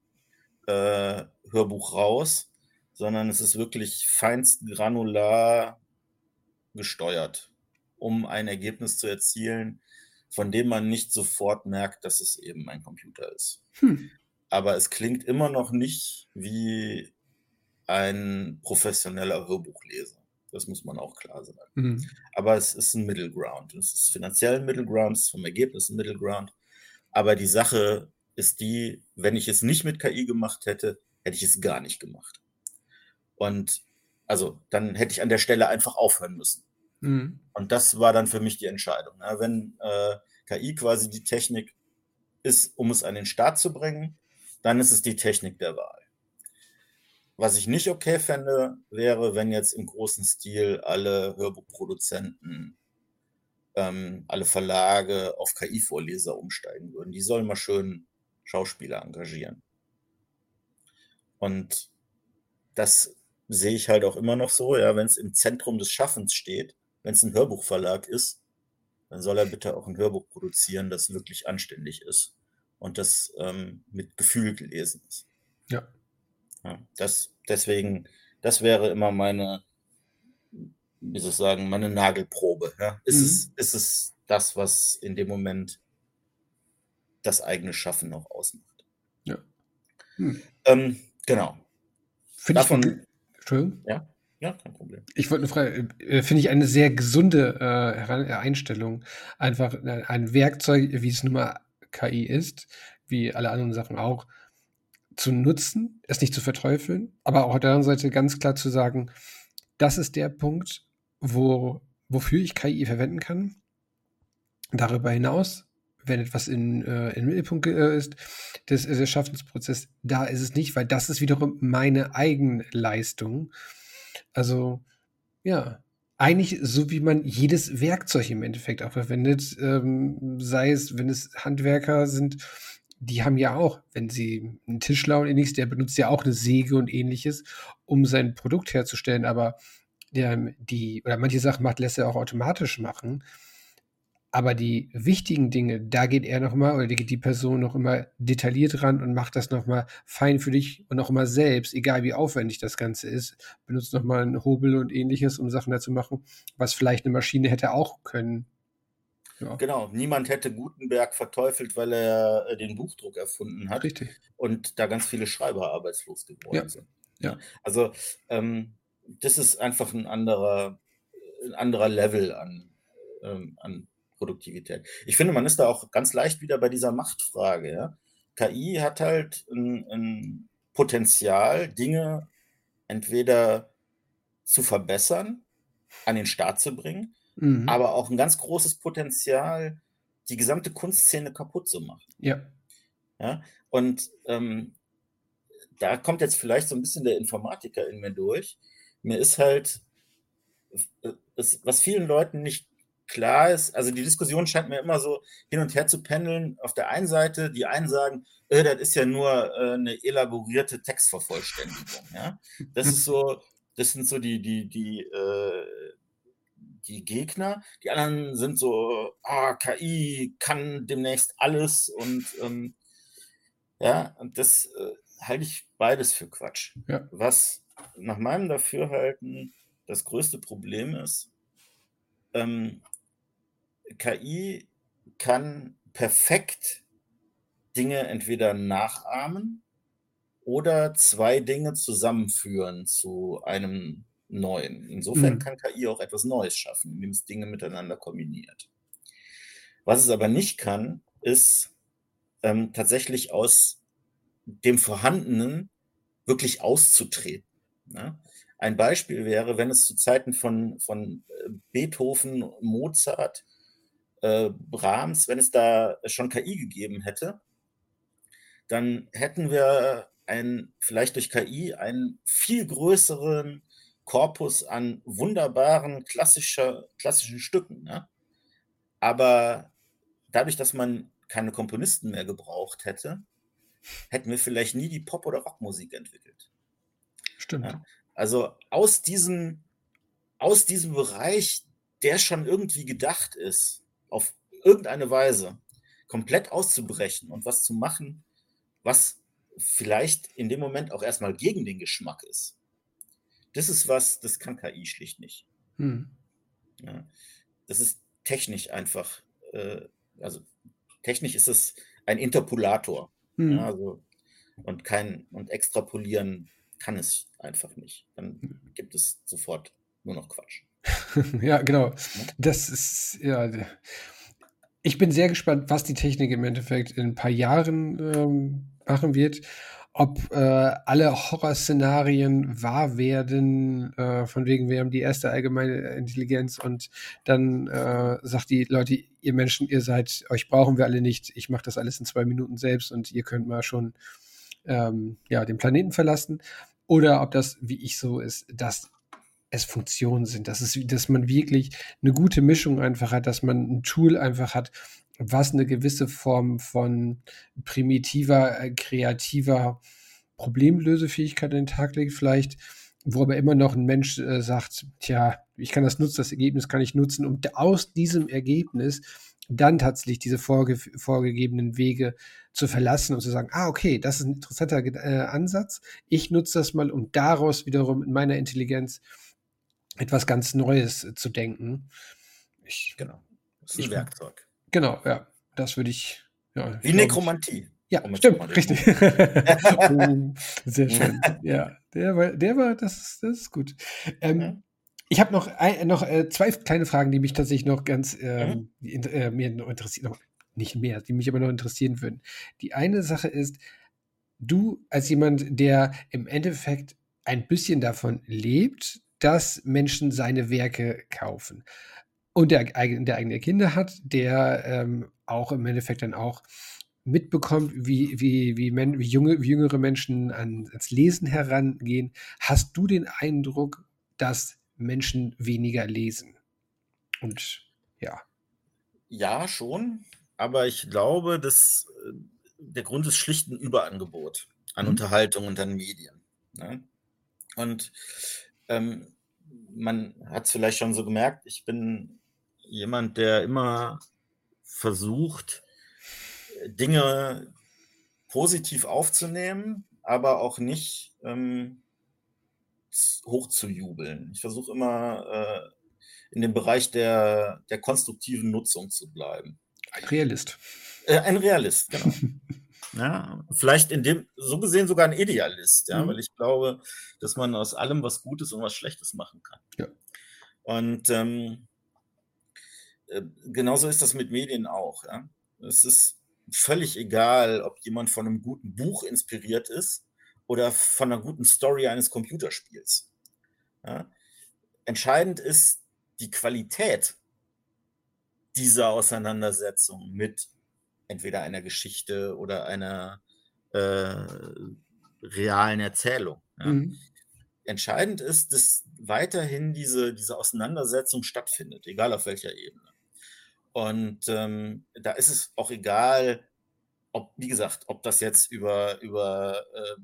äh, Hörbuch raus, sondern es ist wirklich feinst granular gesteuert, um ein Ergebnis zu erzielen, von dem man nicht sofort merkt, dass es eben ein Computer ist. Hm. Aber es klingt immer noch nicht wie ein professioneller Hörbuchleser. Das muss man auch klar sagen. Mhm. Aber es ist 'n Middle Ground. Es ist finanziell 'n Middle Ground, es ist vom Ergebnis 'n Middle Ground. Aber die Sache ist die, wenn ich es nicht mit K I gemacht hätte, hätte ich es gar nicht gemacht. Und also, dann hätte ich an der Stelle einfach aufhören müssen. Mhm. Und das war dann für mich die Entscheidung, ne? Wenn, äh, K I quasi die Technik ist, um es an den Start zu bringen, dann ist es die Technik der Wahl. Was ich nicht okay fände, wäre, wenn jetzt im großen Stil alle Hörbuchproduzenten, ähm, alle Verlage auf K I-Vorleser umsteigen würden. Die sollen mal schön Schauspieler engagieren. Und das sehe ich halt auch immer noch so, ja, wenn's im Zentrum des Schaffens steht, wenn's 'n Hörbuchverlag ist, dann soll er bitte auch 'n Hörbuch produzieren, das wirklich anständig ist und das, ähm, mit Gefühl gelesen ist. Ja. Ja, das deswegen das wäre immer meine wie soll ich sagen, meine Nagelprobe, ja? Ist es Mhm. ist es das, was in dem Moment das eigene Schaffen auch ausmacht? Ja. Hm. Ähm, genau. Finde ich 'ne ge Davon Entschuldigung? ja? Ja, kein Problem. Ich wollte nur fragen, äh, finde ich eine sehr gesunde, äh, Heran äh, Einstellung. Einfach, äh, ein Werkzeug, wie es nun mal K I ist, wie alle anderen Sachen auch, zu nutzen, es nicht zu verteufeln, aber auch auf der anderen Seite ganz klar zu sagen: „Das ist der Punkt, wo wofür ich K I verwenden kann. Darüber hinaus, wenn etwas in äh, im Mittelpunkt ge äh, ist des äh, des Schaffensprozess, da ist es nicht, weil das ist wiederum meine Eigenleistung.“ Also, ja, eigentlich so, wie man jedes Werkzeug im Endeffekt auch verwendet, ähm, sei es, wenn es Handwerker sind, die haben ja auch, wenn sie 'n Tischler und Ähnliches, der benutzt ja auch 'ne Säge und Ähnliches, um sein Produkt herzustellen, aber, ähm, die oder manche Sachen macht lässt er auch automatisch machen. Aber die wichtigen Dinge, da geht er noch mal oder da geht die Person noch immer detailliert ran und macht das noch mal feinfühlig und auch immer selbst, egal wie aufwendig das Ganze ist, benutzt noch mal 'n Hobel und Ähnliches, um Sachen da zu machen, was vielleicht 'ne Maschine hätte auch können. Ja. Genau, niemand hätte Gutenberg verteufelt, weil er, äh, den Buchdruck erfunden hat Richtig. und da ganz viele Schreiber arbeitslos Ja, geworden sind, ja. ne? Also, ähm, das ist einfach 'n anderer 'n anderer Level an ähm, an Produktivität. Ich finde, man ist da auch ganz leicht wieder bei dieser Machtfrage, ja? K I hat halt 'n 'n Potenzial, Dinge entweder zu verbessern, an den Start zu bringen, Mhm. aber auch 'n ganz großes Potenzial, die gesamte Kunstszene kaputt zu machen. Ja. Ja? Und, ähm, da kommt jetzt vielleicht so 'n bisschen der Informatiker in mir durch. Mir ist halt f äh, das, was vielen Leuten nicht klar ist, also die Diskussion scheint mir immer so hin und her zu pendeln. Auf der einen Seite, die einen sagen, äh, das ist ja nur äh, eine elaborierte Textvervollständigung. Ja? Das ist so, das sind so die, die, die, äh, die Gegner. Die anderen sind so, ah, K I kann demnächst alles und ähm, ja, und das äh, halte ich beides für Quatsch. Ja. Was nach meinem Dafürhalten das größte Problem ist, ähm, K I kann perfekt Dinge entweder nachahmen oder zwei Dinge zusammenführen zu einem neuen. Insofern Mhm. kann K I auch etwas Neues schaffen, indem es Dinge miteinander kombiniert. Was es aber nicht kann, ist ähm, tatsächlich aus dem Vorhandenen wirklich auszutreten. Ne? Ein Beispiel wäre, wenn es zu Zeiten von, von Beethoven, Mozart, äh, Brahms, wenn es da schon K I gegeben hätte, dann hätten wir ein, vielleicht durch K I einen viel größeren Korpus an wunderbaren klassischer, klassischen Stücken. Ne? Aber dadurch, dass man keine Komponisten mehr gebraucht hätte, hätten wir vielleicht nie die Pop- oder Rockmusik entwickelt. Stimmt. Ja? Also aus diesem, aus diesem Bereich, der schon irgendwie gedacht ist, auf irgendeine Weise komplett auszubrechen und was zu machen, was vielleicht in dem Moment auch erstmal gegen den Geschmack ist. Das ist was, das kann K I schlicht nicht. Mhm. Ja? Das ist technisch einfach, äh, also technisch ist es ein Interpolator. Mhm. Ja, also, und kein, und extrapolieren kann es einfach nicht. Dann gibt es sofort nur noch Quatsch. Ja, genau. Ja? Das ist, ja. Ich bin sehr gespannt, was die Technik im Endeffekt in ein paar Jahren ähm, machen wird. Ob äh, alle Horrorszenarien wahr werden, äh, von wegen, wir haben die erste allgemeine Intelligenz und dann äh, sagt die Leute, ihr Menschen, ihr seid, euch brauchen wir alle nicht, ich mache das alles in zwei Minuten selbst und ihr könnt mal schon ähm, ja, den Planeten verlassen. Oder ob das, wie ich so ist, dass es Funktionen sind, dass, es, dass man wirklich eine gute Mischung einfach hat, dass man ein Tool einfach hat, was eine gewisse Form von primitiver, äh, kreativer Problemlösefähigkeit an den Tag legt vielleicht, wo aber immer noch ein Mensch äh, sagt, tja, ich kann das nutzen, das Ergebnis kann ich nutzen, um aus diesem Ergebnis dann tatsächlich diese vorge vorgegebenen Wege zu verlassen und zu sagen, ah, okay, das ist ein interessanter äh, Ansatz, ich nutze das mal, um daraus wiederum in meiner Intelligenz etwas ganz Neues äh, zu denken. Ich, Genau. Das ist ein ich, Werkzeug. genau, ja, das würde ich, ja, Wie glaub ich, Nekromantie. ja, Um jetzt stimmt, mal den richtig. Bogen- Oh, sehr schön. Ja, der war, der war, das ist, das ist gut. Ähm, Ja. Ich habe noch, ein, noch äh, zwei kleine Fragen, die mich tatsächlich noch ganz ähm, Mhm. in, äh, mir noch interessieren, noch nicht mehr, die mich aber noch interessieren würden. Die eine Sache ist, du als jemand, der im Endeffekt ein bisschen davon lebt, dass Menschen seine Werke kaufen und der, eigen- der eigene Kinder hat, der ähm, auch im Endeffekt dann auch mitbekommt, wie, wie, wie, Men wie, junge, wie jüngere Menschen an, ans Lesen herangehen. Hast du den Eindruck, dass Menschen weniger lesen? Und ja. Ja, schon. Aber ich glaube, dass äh, der Grund ist schlicht ein Überangebot an Mhm. Unterhaltung und an Medien. Ne? Und ähm, man hat es vielleicht schon so gemerkt, ich bin jemand, der immer versucht, Dinge positiv aufzunehmen, aber auch nicht ähm, hochzujubeln. Ich versuche immer äh, in dem Bereich der, der konstruktiven Nutzung zu bleiben. Ein Realist. Äh, ein Realist, genau. Ja, vielleicht in dem, so gesehen sogar ein Idealist, ja, Mhm. weil ich glaube, dass man aus allem was Gutes und was Schlechtes machen kann. Ja. Und ähm, äh, genauso ist das mit Medien auch. Ja. Es ist völlig egal, ob jemand von einem guten Buch inspiriert ist oder von einer guten Story eines Computerspiels. Ja. Entscheidend ist die Qualität dieser Auseinandersetzung mit entweder einer Geschichte oder einer äh, realen Erzählung. Ja. Mhm. entscheidend ist, dass weiterhin diese, diese Auseinandersetzung stattfindet, egal auf welcher Ebene. Und ähm, da ist es auch egal, ob, wie gesagt, ob das jetzt über, über äh,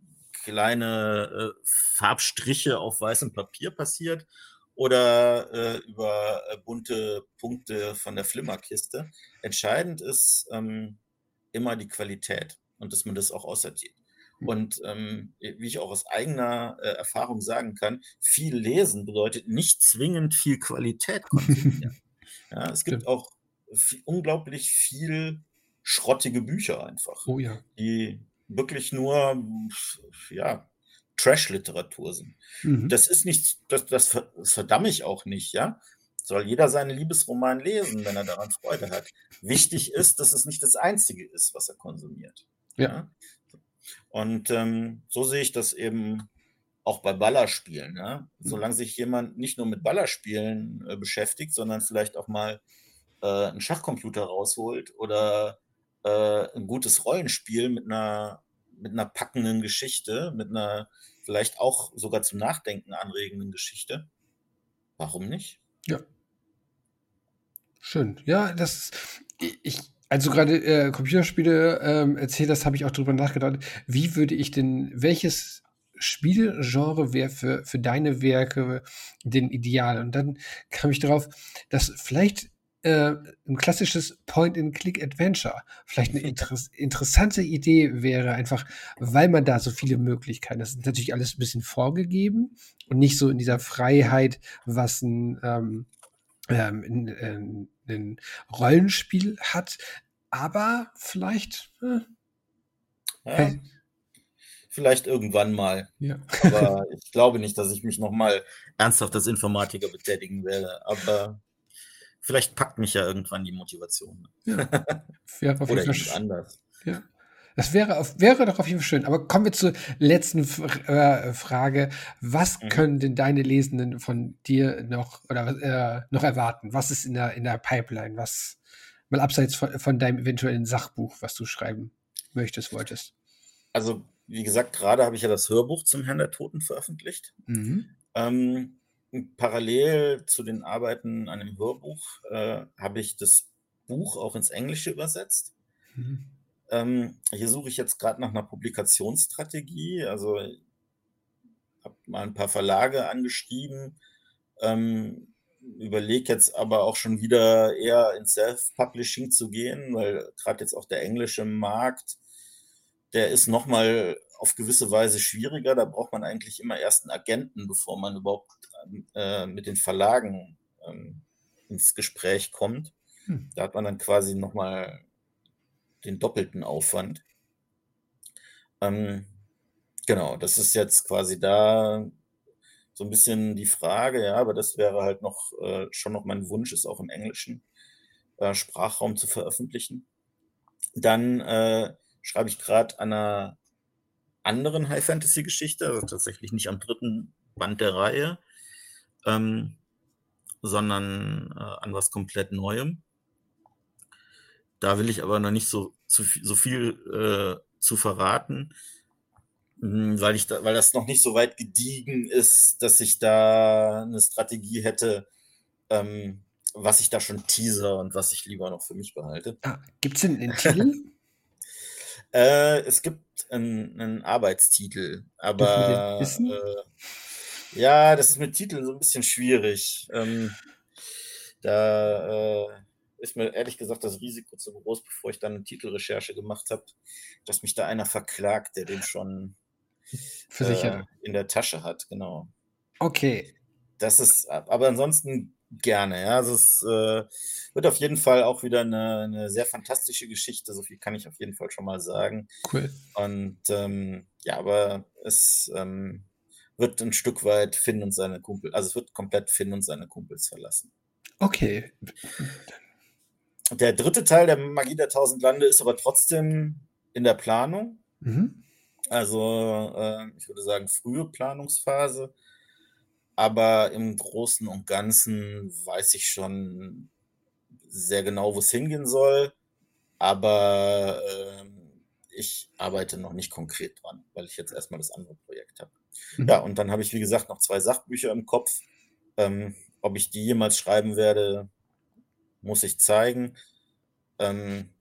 kleine äh, Farbstriche auf weißem Papier passiert oder äh, über äh, bunte Punkte von der Flimmerkiste. Entscheidend ist ähm, immer die Qualität und dass man das auch aussortiert. Und ähm, wie ich auch aus eigener äh, Erfahrung sagen kann, viel lesen bedeutet nicht zwingend viel Qualität konsumieren. Ja, es gibt Stimmt. auch viel, unglaublich viel schrottige Bücher einfach, Oh ja. die wirklich nur ja, Trash-Literatur sind. Mhm. Das ist nicht, das, das, ver- das verdamme ich auch nicht, ja. Soll jeder seinen Liebesroman lesen, wenn er daran Freude hat. Wichtig ist, dass es nicht das Einzige ist, was er konsumiert. Ja. Ja? Und ähm, so sehe ich das eben auch bei Ballerspielen. Ja? Solange sich jemand nicht nur mit Ballerspielen äh, beschäftigt, sondern vielleicht auch mal äh, einen Schachcomputer rausholt oder äh, ein gutes Rollenspiel mit einer, mit einer packenden Geschichte, mit einer vielleicht auch sogar zum Nachdenken anregenden Geschichte. Warum nicht? Ja. Schön. Ja, das ist, ich, als du gerade äh, Computerspiele ähm, erzählt hast, habe ich auch drüber nachgedacht, wie würde ich denn, welches Spielgenre wäre für, für deine Werke denn ideal? Und dann kam ich darauf, dass vielleicht äh, ein klassisches Point-and-Click-Adventure vielleicht eine interess interessante Idee wäre, einfach weil man da so viele Möglichkeiten hat. Das ist natürlich alles ein bisschen vorgegeben und nicht so in dieser Freiheit, was ein ähm, ähm, ein, ein, ein Rollenspiel hat, aber vielleicht, äh, Ja, vielleicht vielleicht irgendwann mal. ja. Aber ich glaube nicht, dass ich mich nochmal ernsthaft als Informatiker betätigen werde. Aber vielleicht packt mich ja irgendwann die Motivation. Ja. Wäre auf Oder jeden Fall jemand sch- anders. ja. Das wäre, auf, wäre doch auf jeden Fall schön. Aber kommen wir zur letzten F äh, Frage. Was Mhm. können denn deine Lesenden von dir noch oder äh, noch erwarten? Was ist in der, in der Pipeline? Was mal abseits von, von deinem eventuellen Sachbuch, was du schreiben möchtest, wolltest? Also, wie gesagt, gerade habe ich ja das Hörbuch zum Herrn der Toten veröffentlicht. Mhm. Ähm, parallel zu den Arbeiten an dem Hörbuch äh, habe ich das Buch auch ins Englische übersetzt. Mhm. Ähm, hier suche ich jetzt gerade nach einer Publikationsstrategie. Also habe mal ein paar Verlage angeschrieben, ähm, überlege jetzt aber auch schon wieder eher ins Self-Publishing zu gehen, weil gerade jetzt auch der englische Markt, der ist nochmal auf gewisse Weise schwieriger. Da braucht man eigentlich immer erst einen Agenten, bevor man überhaupt äh, mit den Verlagen ähm, ins Gespräch kommt. Hm. Da hat man dann quasi nochmal den doppelten Aufwand. Ähm, genau, das ist jetzt quasi da so ein bisschen die Frage, ja, aber das wäre halt noch äh, schon noch mein Wunsch, ist auch im englischen äh, Sprachraum zu veröffentlichen. Dann äh, schreibe ich gerade an einer anderen High-Fantasy-Geschichte, also tatsächlich nicht am dritten Band der Reihe, ähm, sondern äh, an was komplett Neuem. Da will ich aber noch nicht so, zu, so viel äh, zu verraten, mh, weil, ich da, weil das noch nicht so weit gediegen ist, dass ich da eine Strategie hätte, ähm, was ich da schon teaser und was ich lieber noch für mich behalte. Ah, gibt es denn einen Titel? Äh, es gibt einen, einen Arbeitstitel, Dürfen wir den aber wissen? äh, ja, das ist mit Titeln so ein bisschen schwierig. Ähm, da äh, ist mir ehrlich gesagt das Risiko zu groß, bevor ich dann eine Titelrecherche gemacht habe, dass mich da einer verklagt, der den schon Versichert. äh, in der Tasche hat, genau. Okay. Das ist, aber ansonsten gerne, ja. Also es äh, wird auf jeden Fall auch wieder eine, eine sehr fantastische Geschichte, so viel kann ich auf jeden Fall schon mal sagen. Cool. Und ähm, ja, aber es ähm, wird ein Stück weit Finn und seine Kumpel, also es wird komplett Finn und seine Kumpels verlassen. Okay. Der dritte Teil der Magie der Tausend Lande ist aber trotzdem in der Planung. Mhm. Also äh, ich würde sagen frühe Planungsphase. Aber im Großen und Ganzen weiß ich schon sehr genau, wo es hingehen soll. Aber ähm, ich arbeite noch nicht konkret dran, weil ich jetzt erstmal das andere Projekt habe. Mhm. Ja, und dann habe ich, wie gesagt, noch zwei Sachbücher im Kopf. Ähm, ob ich die jemals schreiben werde, muss ich zeigen. Ähm,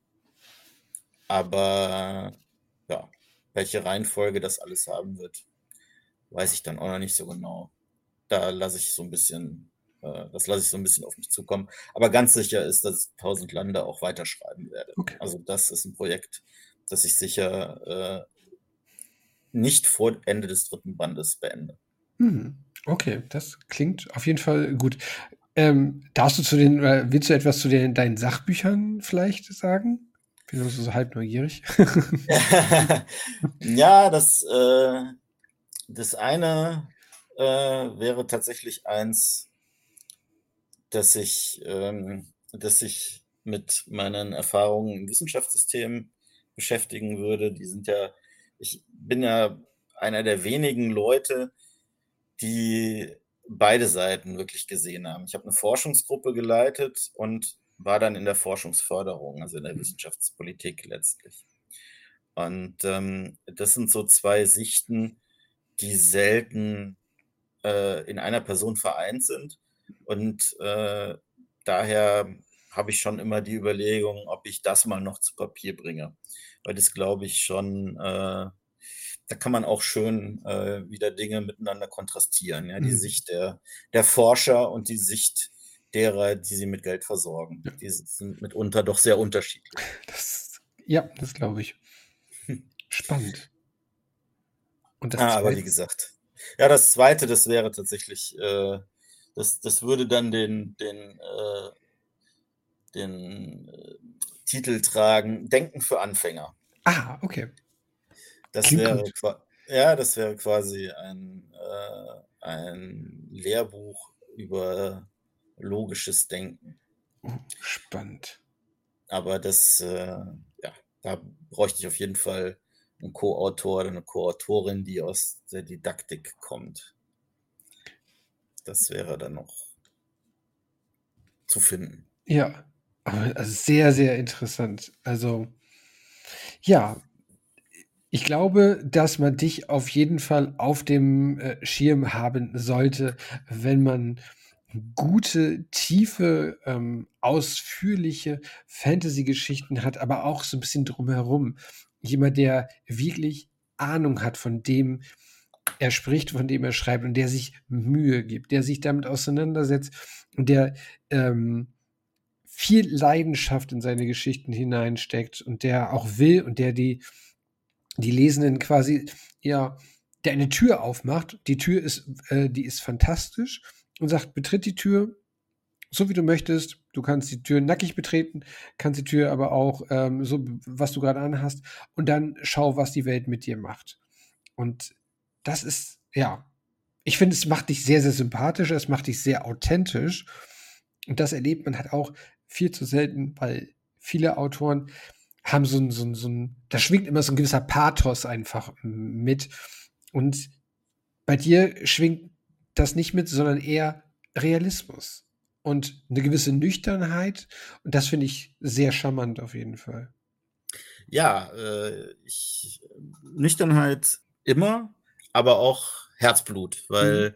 aber ja, welche Reihenfolge das alles haben wird, weiß ich dann auch noch nicht so genau. Da lasse ich so ein bisschen, äh, das lasse ich so ein bisschen auf mich zukommen. Aber ganz sicher ist, dass ich Tausend Lande auch weiterschreiben werde. Okay. Also das ist ein Projekt, das ich sicher äh, nicht vor Ende des dritten Bandes beende. Mhm. Okay, das klingt auf jeden Fall gut. Ähm, darfst du zu den, äh, willst du etwas zu den, deinen Sachbüchern vielleicht sagen? Bin nur so halb neugierig. Ja, das, äh, das eine äh, wäre tatsächlich eins, dass ich, ähm, dass ich mit meinen Erfahrungen im Wissenschaftssystem beschäftigen würde. Die sind ja, ich bin ja einer der wenigen Leute, die beide Seiten wirklich gesehen haben. Ich habe eine Forschungsgruppe geleitet und war dann in der Forschungsförderung, also in der Wissenschaftspolitik letztlich. Und ähm, das sind so zwei Sichten, die selten äh, in einer Person vereint sind. Und äh, daher habe ich schon immer die Überlegung, ob ich das mal noch zu Papier bringe. Weil das glaube ich schon, äh, da kann man auch schön äh, wieder Dinge miteinander kontrastieren. Ja? Die Mhm. Sicht der, der Forscher und die Sicht derer, die sie mit Geld versorgen. Ja. Die sind mitunter doch sehr unterschiedlich. Das, ja, das glaube ich. Spannend. Und das Ah, aber wie zweite? gesagt. Ja, das zweite, das wäre tatsächlich, äh, das, das würde dann den, den, äh, den äh, Titel tragen, Denken für Anfänger. Ah, okay. Das Klingt wäre, gut. qua- ja, das wäre quasi ein, äh, ein Lehrbuch über logisches Denken. Oh, spannend. Aber das, äh, ja, da bräuchte ich auf jeden Fall einen Co-Autor oder eine Co-Autorin, die aus der Didaktik kommt. Das wäre dann noch zu finden. Ja, aber also sehr, sehr interessant. Also, ja, ich glaube, dass man dich auf jeden Fall auf dem äh, Schirm haben sollte, wenn man gute, tiefe, ähm, ausführliche Fantasy-Geschichten hat, aber auch so ein bisschen drumherum. Jemand, der wirklich Ahnung hat von dem er spricht, von dem er schreibt und der sich Mühe gibt, der sich damit auseinandersetzt und der ähm, viel Leidenschaft in seine Geschichten hineinsteckt und der auch will und der die, die Lesenden quasi, ja, der eine Tür aufmacht. Die Tür ist, äh, die ist fantastisch und sagt, betritt die Tür, so wie du möchtest. Du kannst die Tür nackig betreten, kannst die Tür aber auch ähm, so, was du gerade anhast und dann schau, was die Welt mit dir macht. Und das ist, ja, ich finde, es macht dich sehr, sehr sympathisch, es macht dich sehr authentisch. Und das erlebt man halt auch viel zu selten, weil viele Autoren haben so ein, so ein, so ein, da schwingt immer so ein gewisser Pathos einfach mit. Und bei dir schwingt das nicht mit, sondern eher Realismus und eine gewisse Nüchternheit. Und das finde ich sehr charmant auf jeden Fall. Ja, äh, ich, Nüchternheit immer, aber auch Herzblut, weil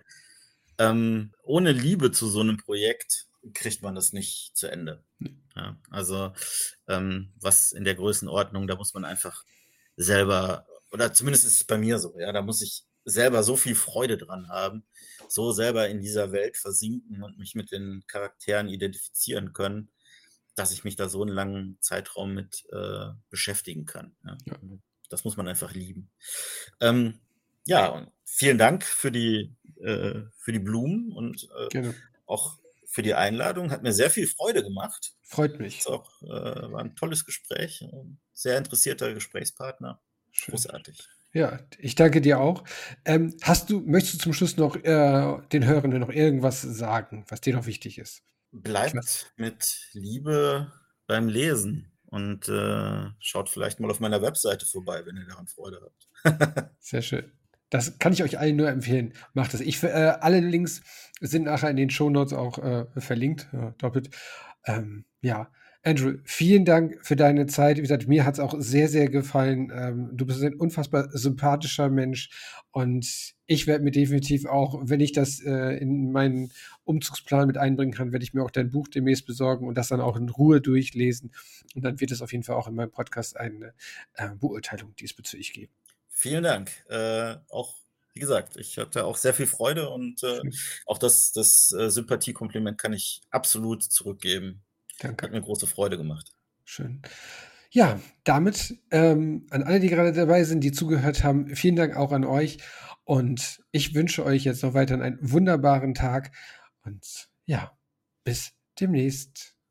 ähm, ohne Liebe zu so einem Projekt kriegt man das nicht zu Ende. Ja, also ähm, was in der Größenordnung, da muss man einfach selber, oder zumindest ist es bei mir so, ja, da muss ich selber so viel Freude dran haben, so selber in dieser Welt versinken und mich mit den Charakteren identifizieren können, dass ich mich da so einen langen Zeitraum mit äh, beschäftigen kann. Ja. Ja. Das muss man einfach lieben. Ähm, ja, und vielen Dank für die, äh, für die Blumen und äh, Gerne. auch für die Einladung. Hat mir sehr viel Freude gemacht. Freut mich. Ist auch, äh, war ein tolles Gespräch. Sehr interessierter Gesprächspartner. Schön. Großartig. Ja, ich danke dir auch. Ähm, hast du, möchtest du zum Schluss noch äh, den Hörenden noch irgendwas sagen, was dir noch wichtig ist? Bleibt mit Liebe beim Lesen und äh, schaut vielleicht mal auf meiner Webseite vorbei, wenn ihr daran Freude habt. Sehr schön. Das kann ich euch allen nur empfehlen. Macht das. Ich, äh, alle Links sind nachher in den Shownotes auch äh, verlinkt, äh, doppelt. Ähm, ja, Andrew, vielen Dank für deine Zeit. Wie gesagt, mir hat es auch sehr, sehr gefallen. Ähm, du bist ein unfassbar sympathischer Mensch und ich werde mir definitiv auch, wenn ich das äh, in meinen Umzugsplan mit einbringen kann, werde ich mir auch dein Buch demnächst besorgen und das dann auch in Ruhe durchlesen. Und dann wird es auf jeden Fall auch in meinem Podcast eine äh, Beurteilung diesbezüglich geben. Vielen Dank. Äh, auch, wie gesagt, ich hatte auch sehr viel Freude und äh, auch das, das äh, Sympathiekompliment kann ich absolut zurückgeben. Danke. Hat mir große Freude gemacht. Schön. Ja, damit ähm, an alle, die gerade dabei sind, die zugehört haben, vielen Dank auch an euch. Und ich wünsche euch jetzt noch weiterhin einen wunderbaren Tag. Und ja, bis demnächst.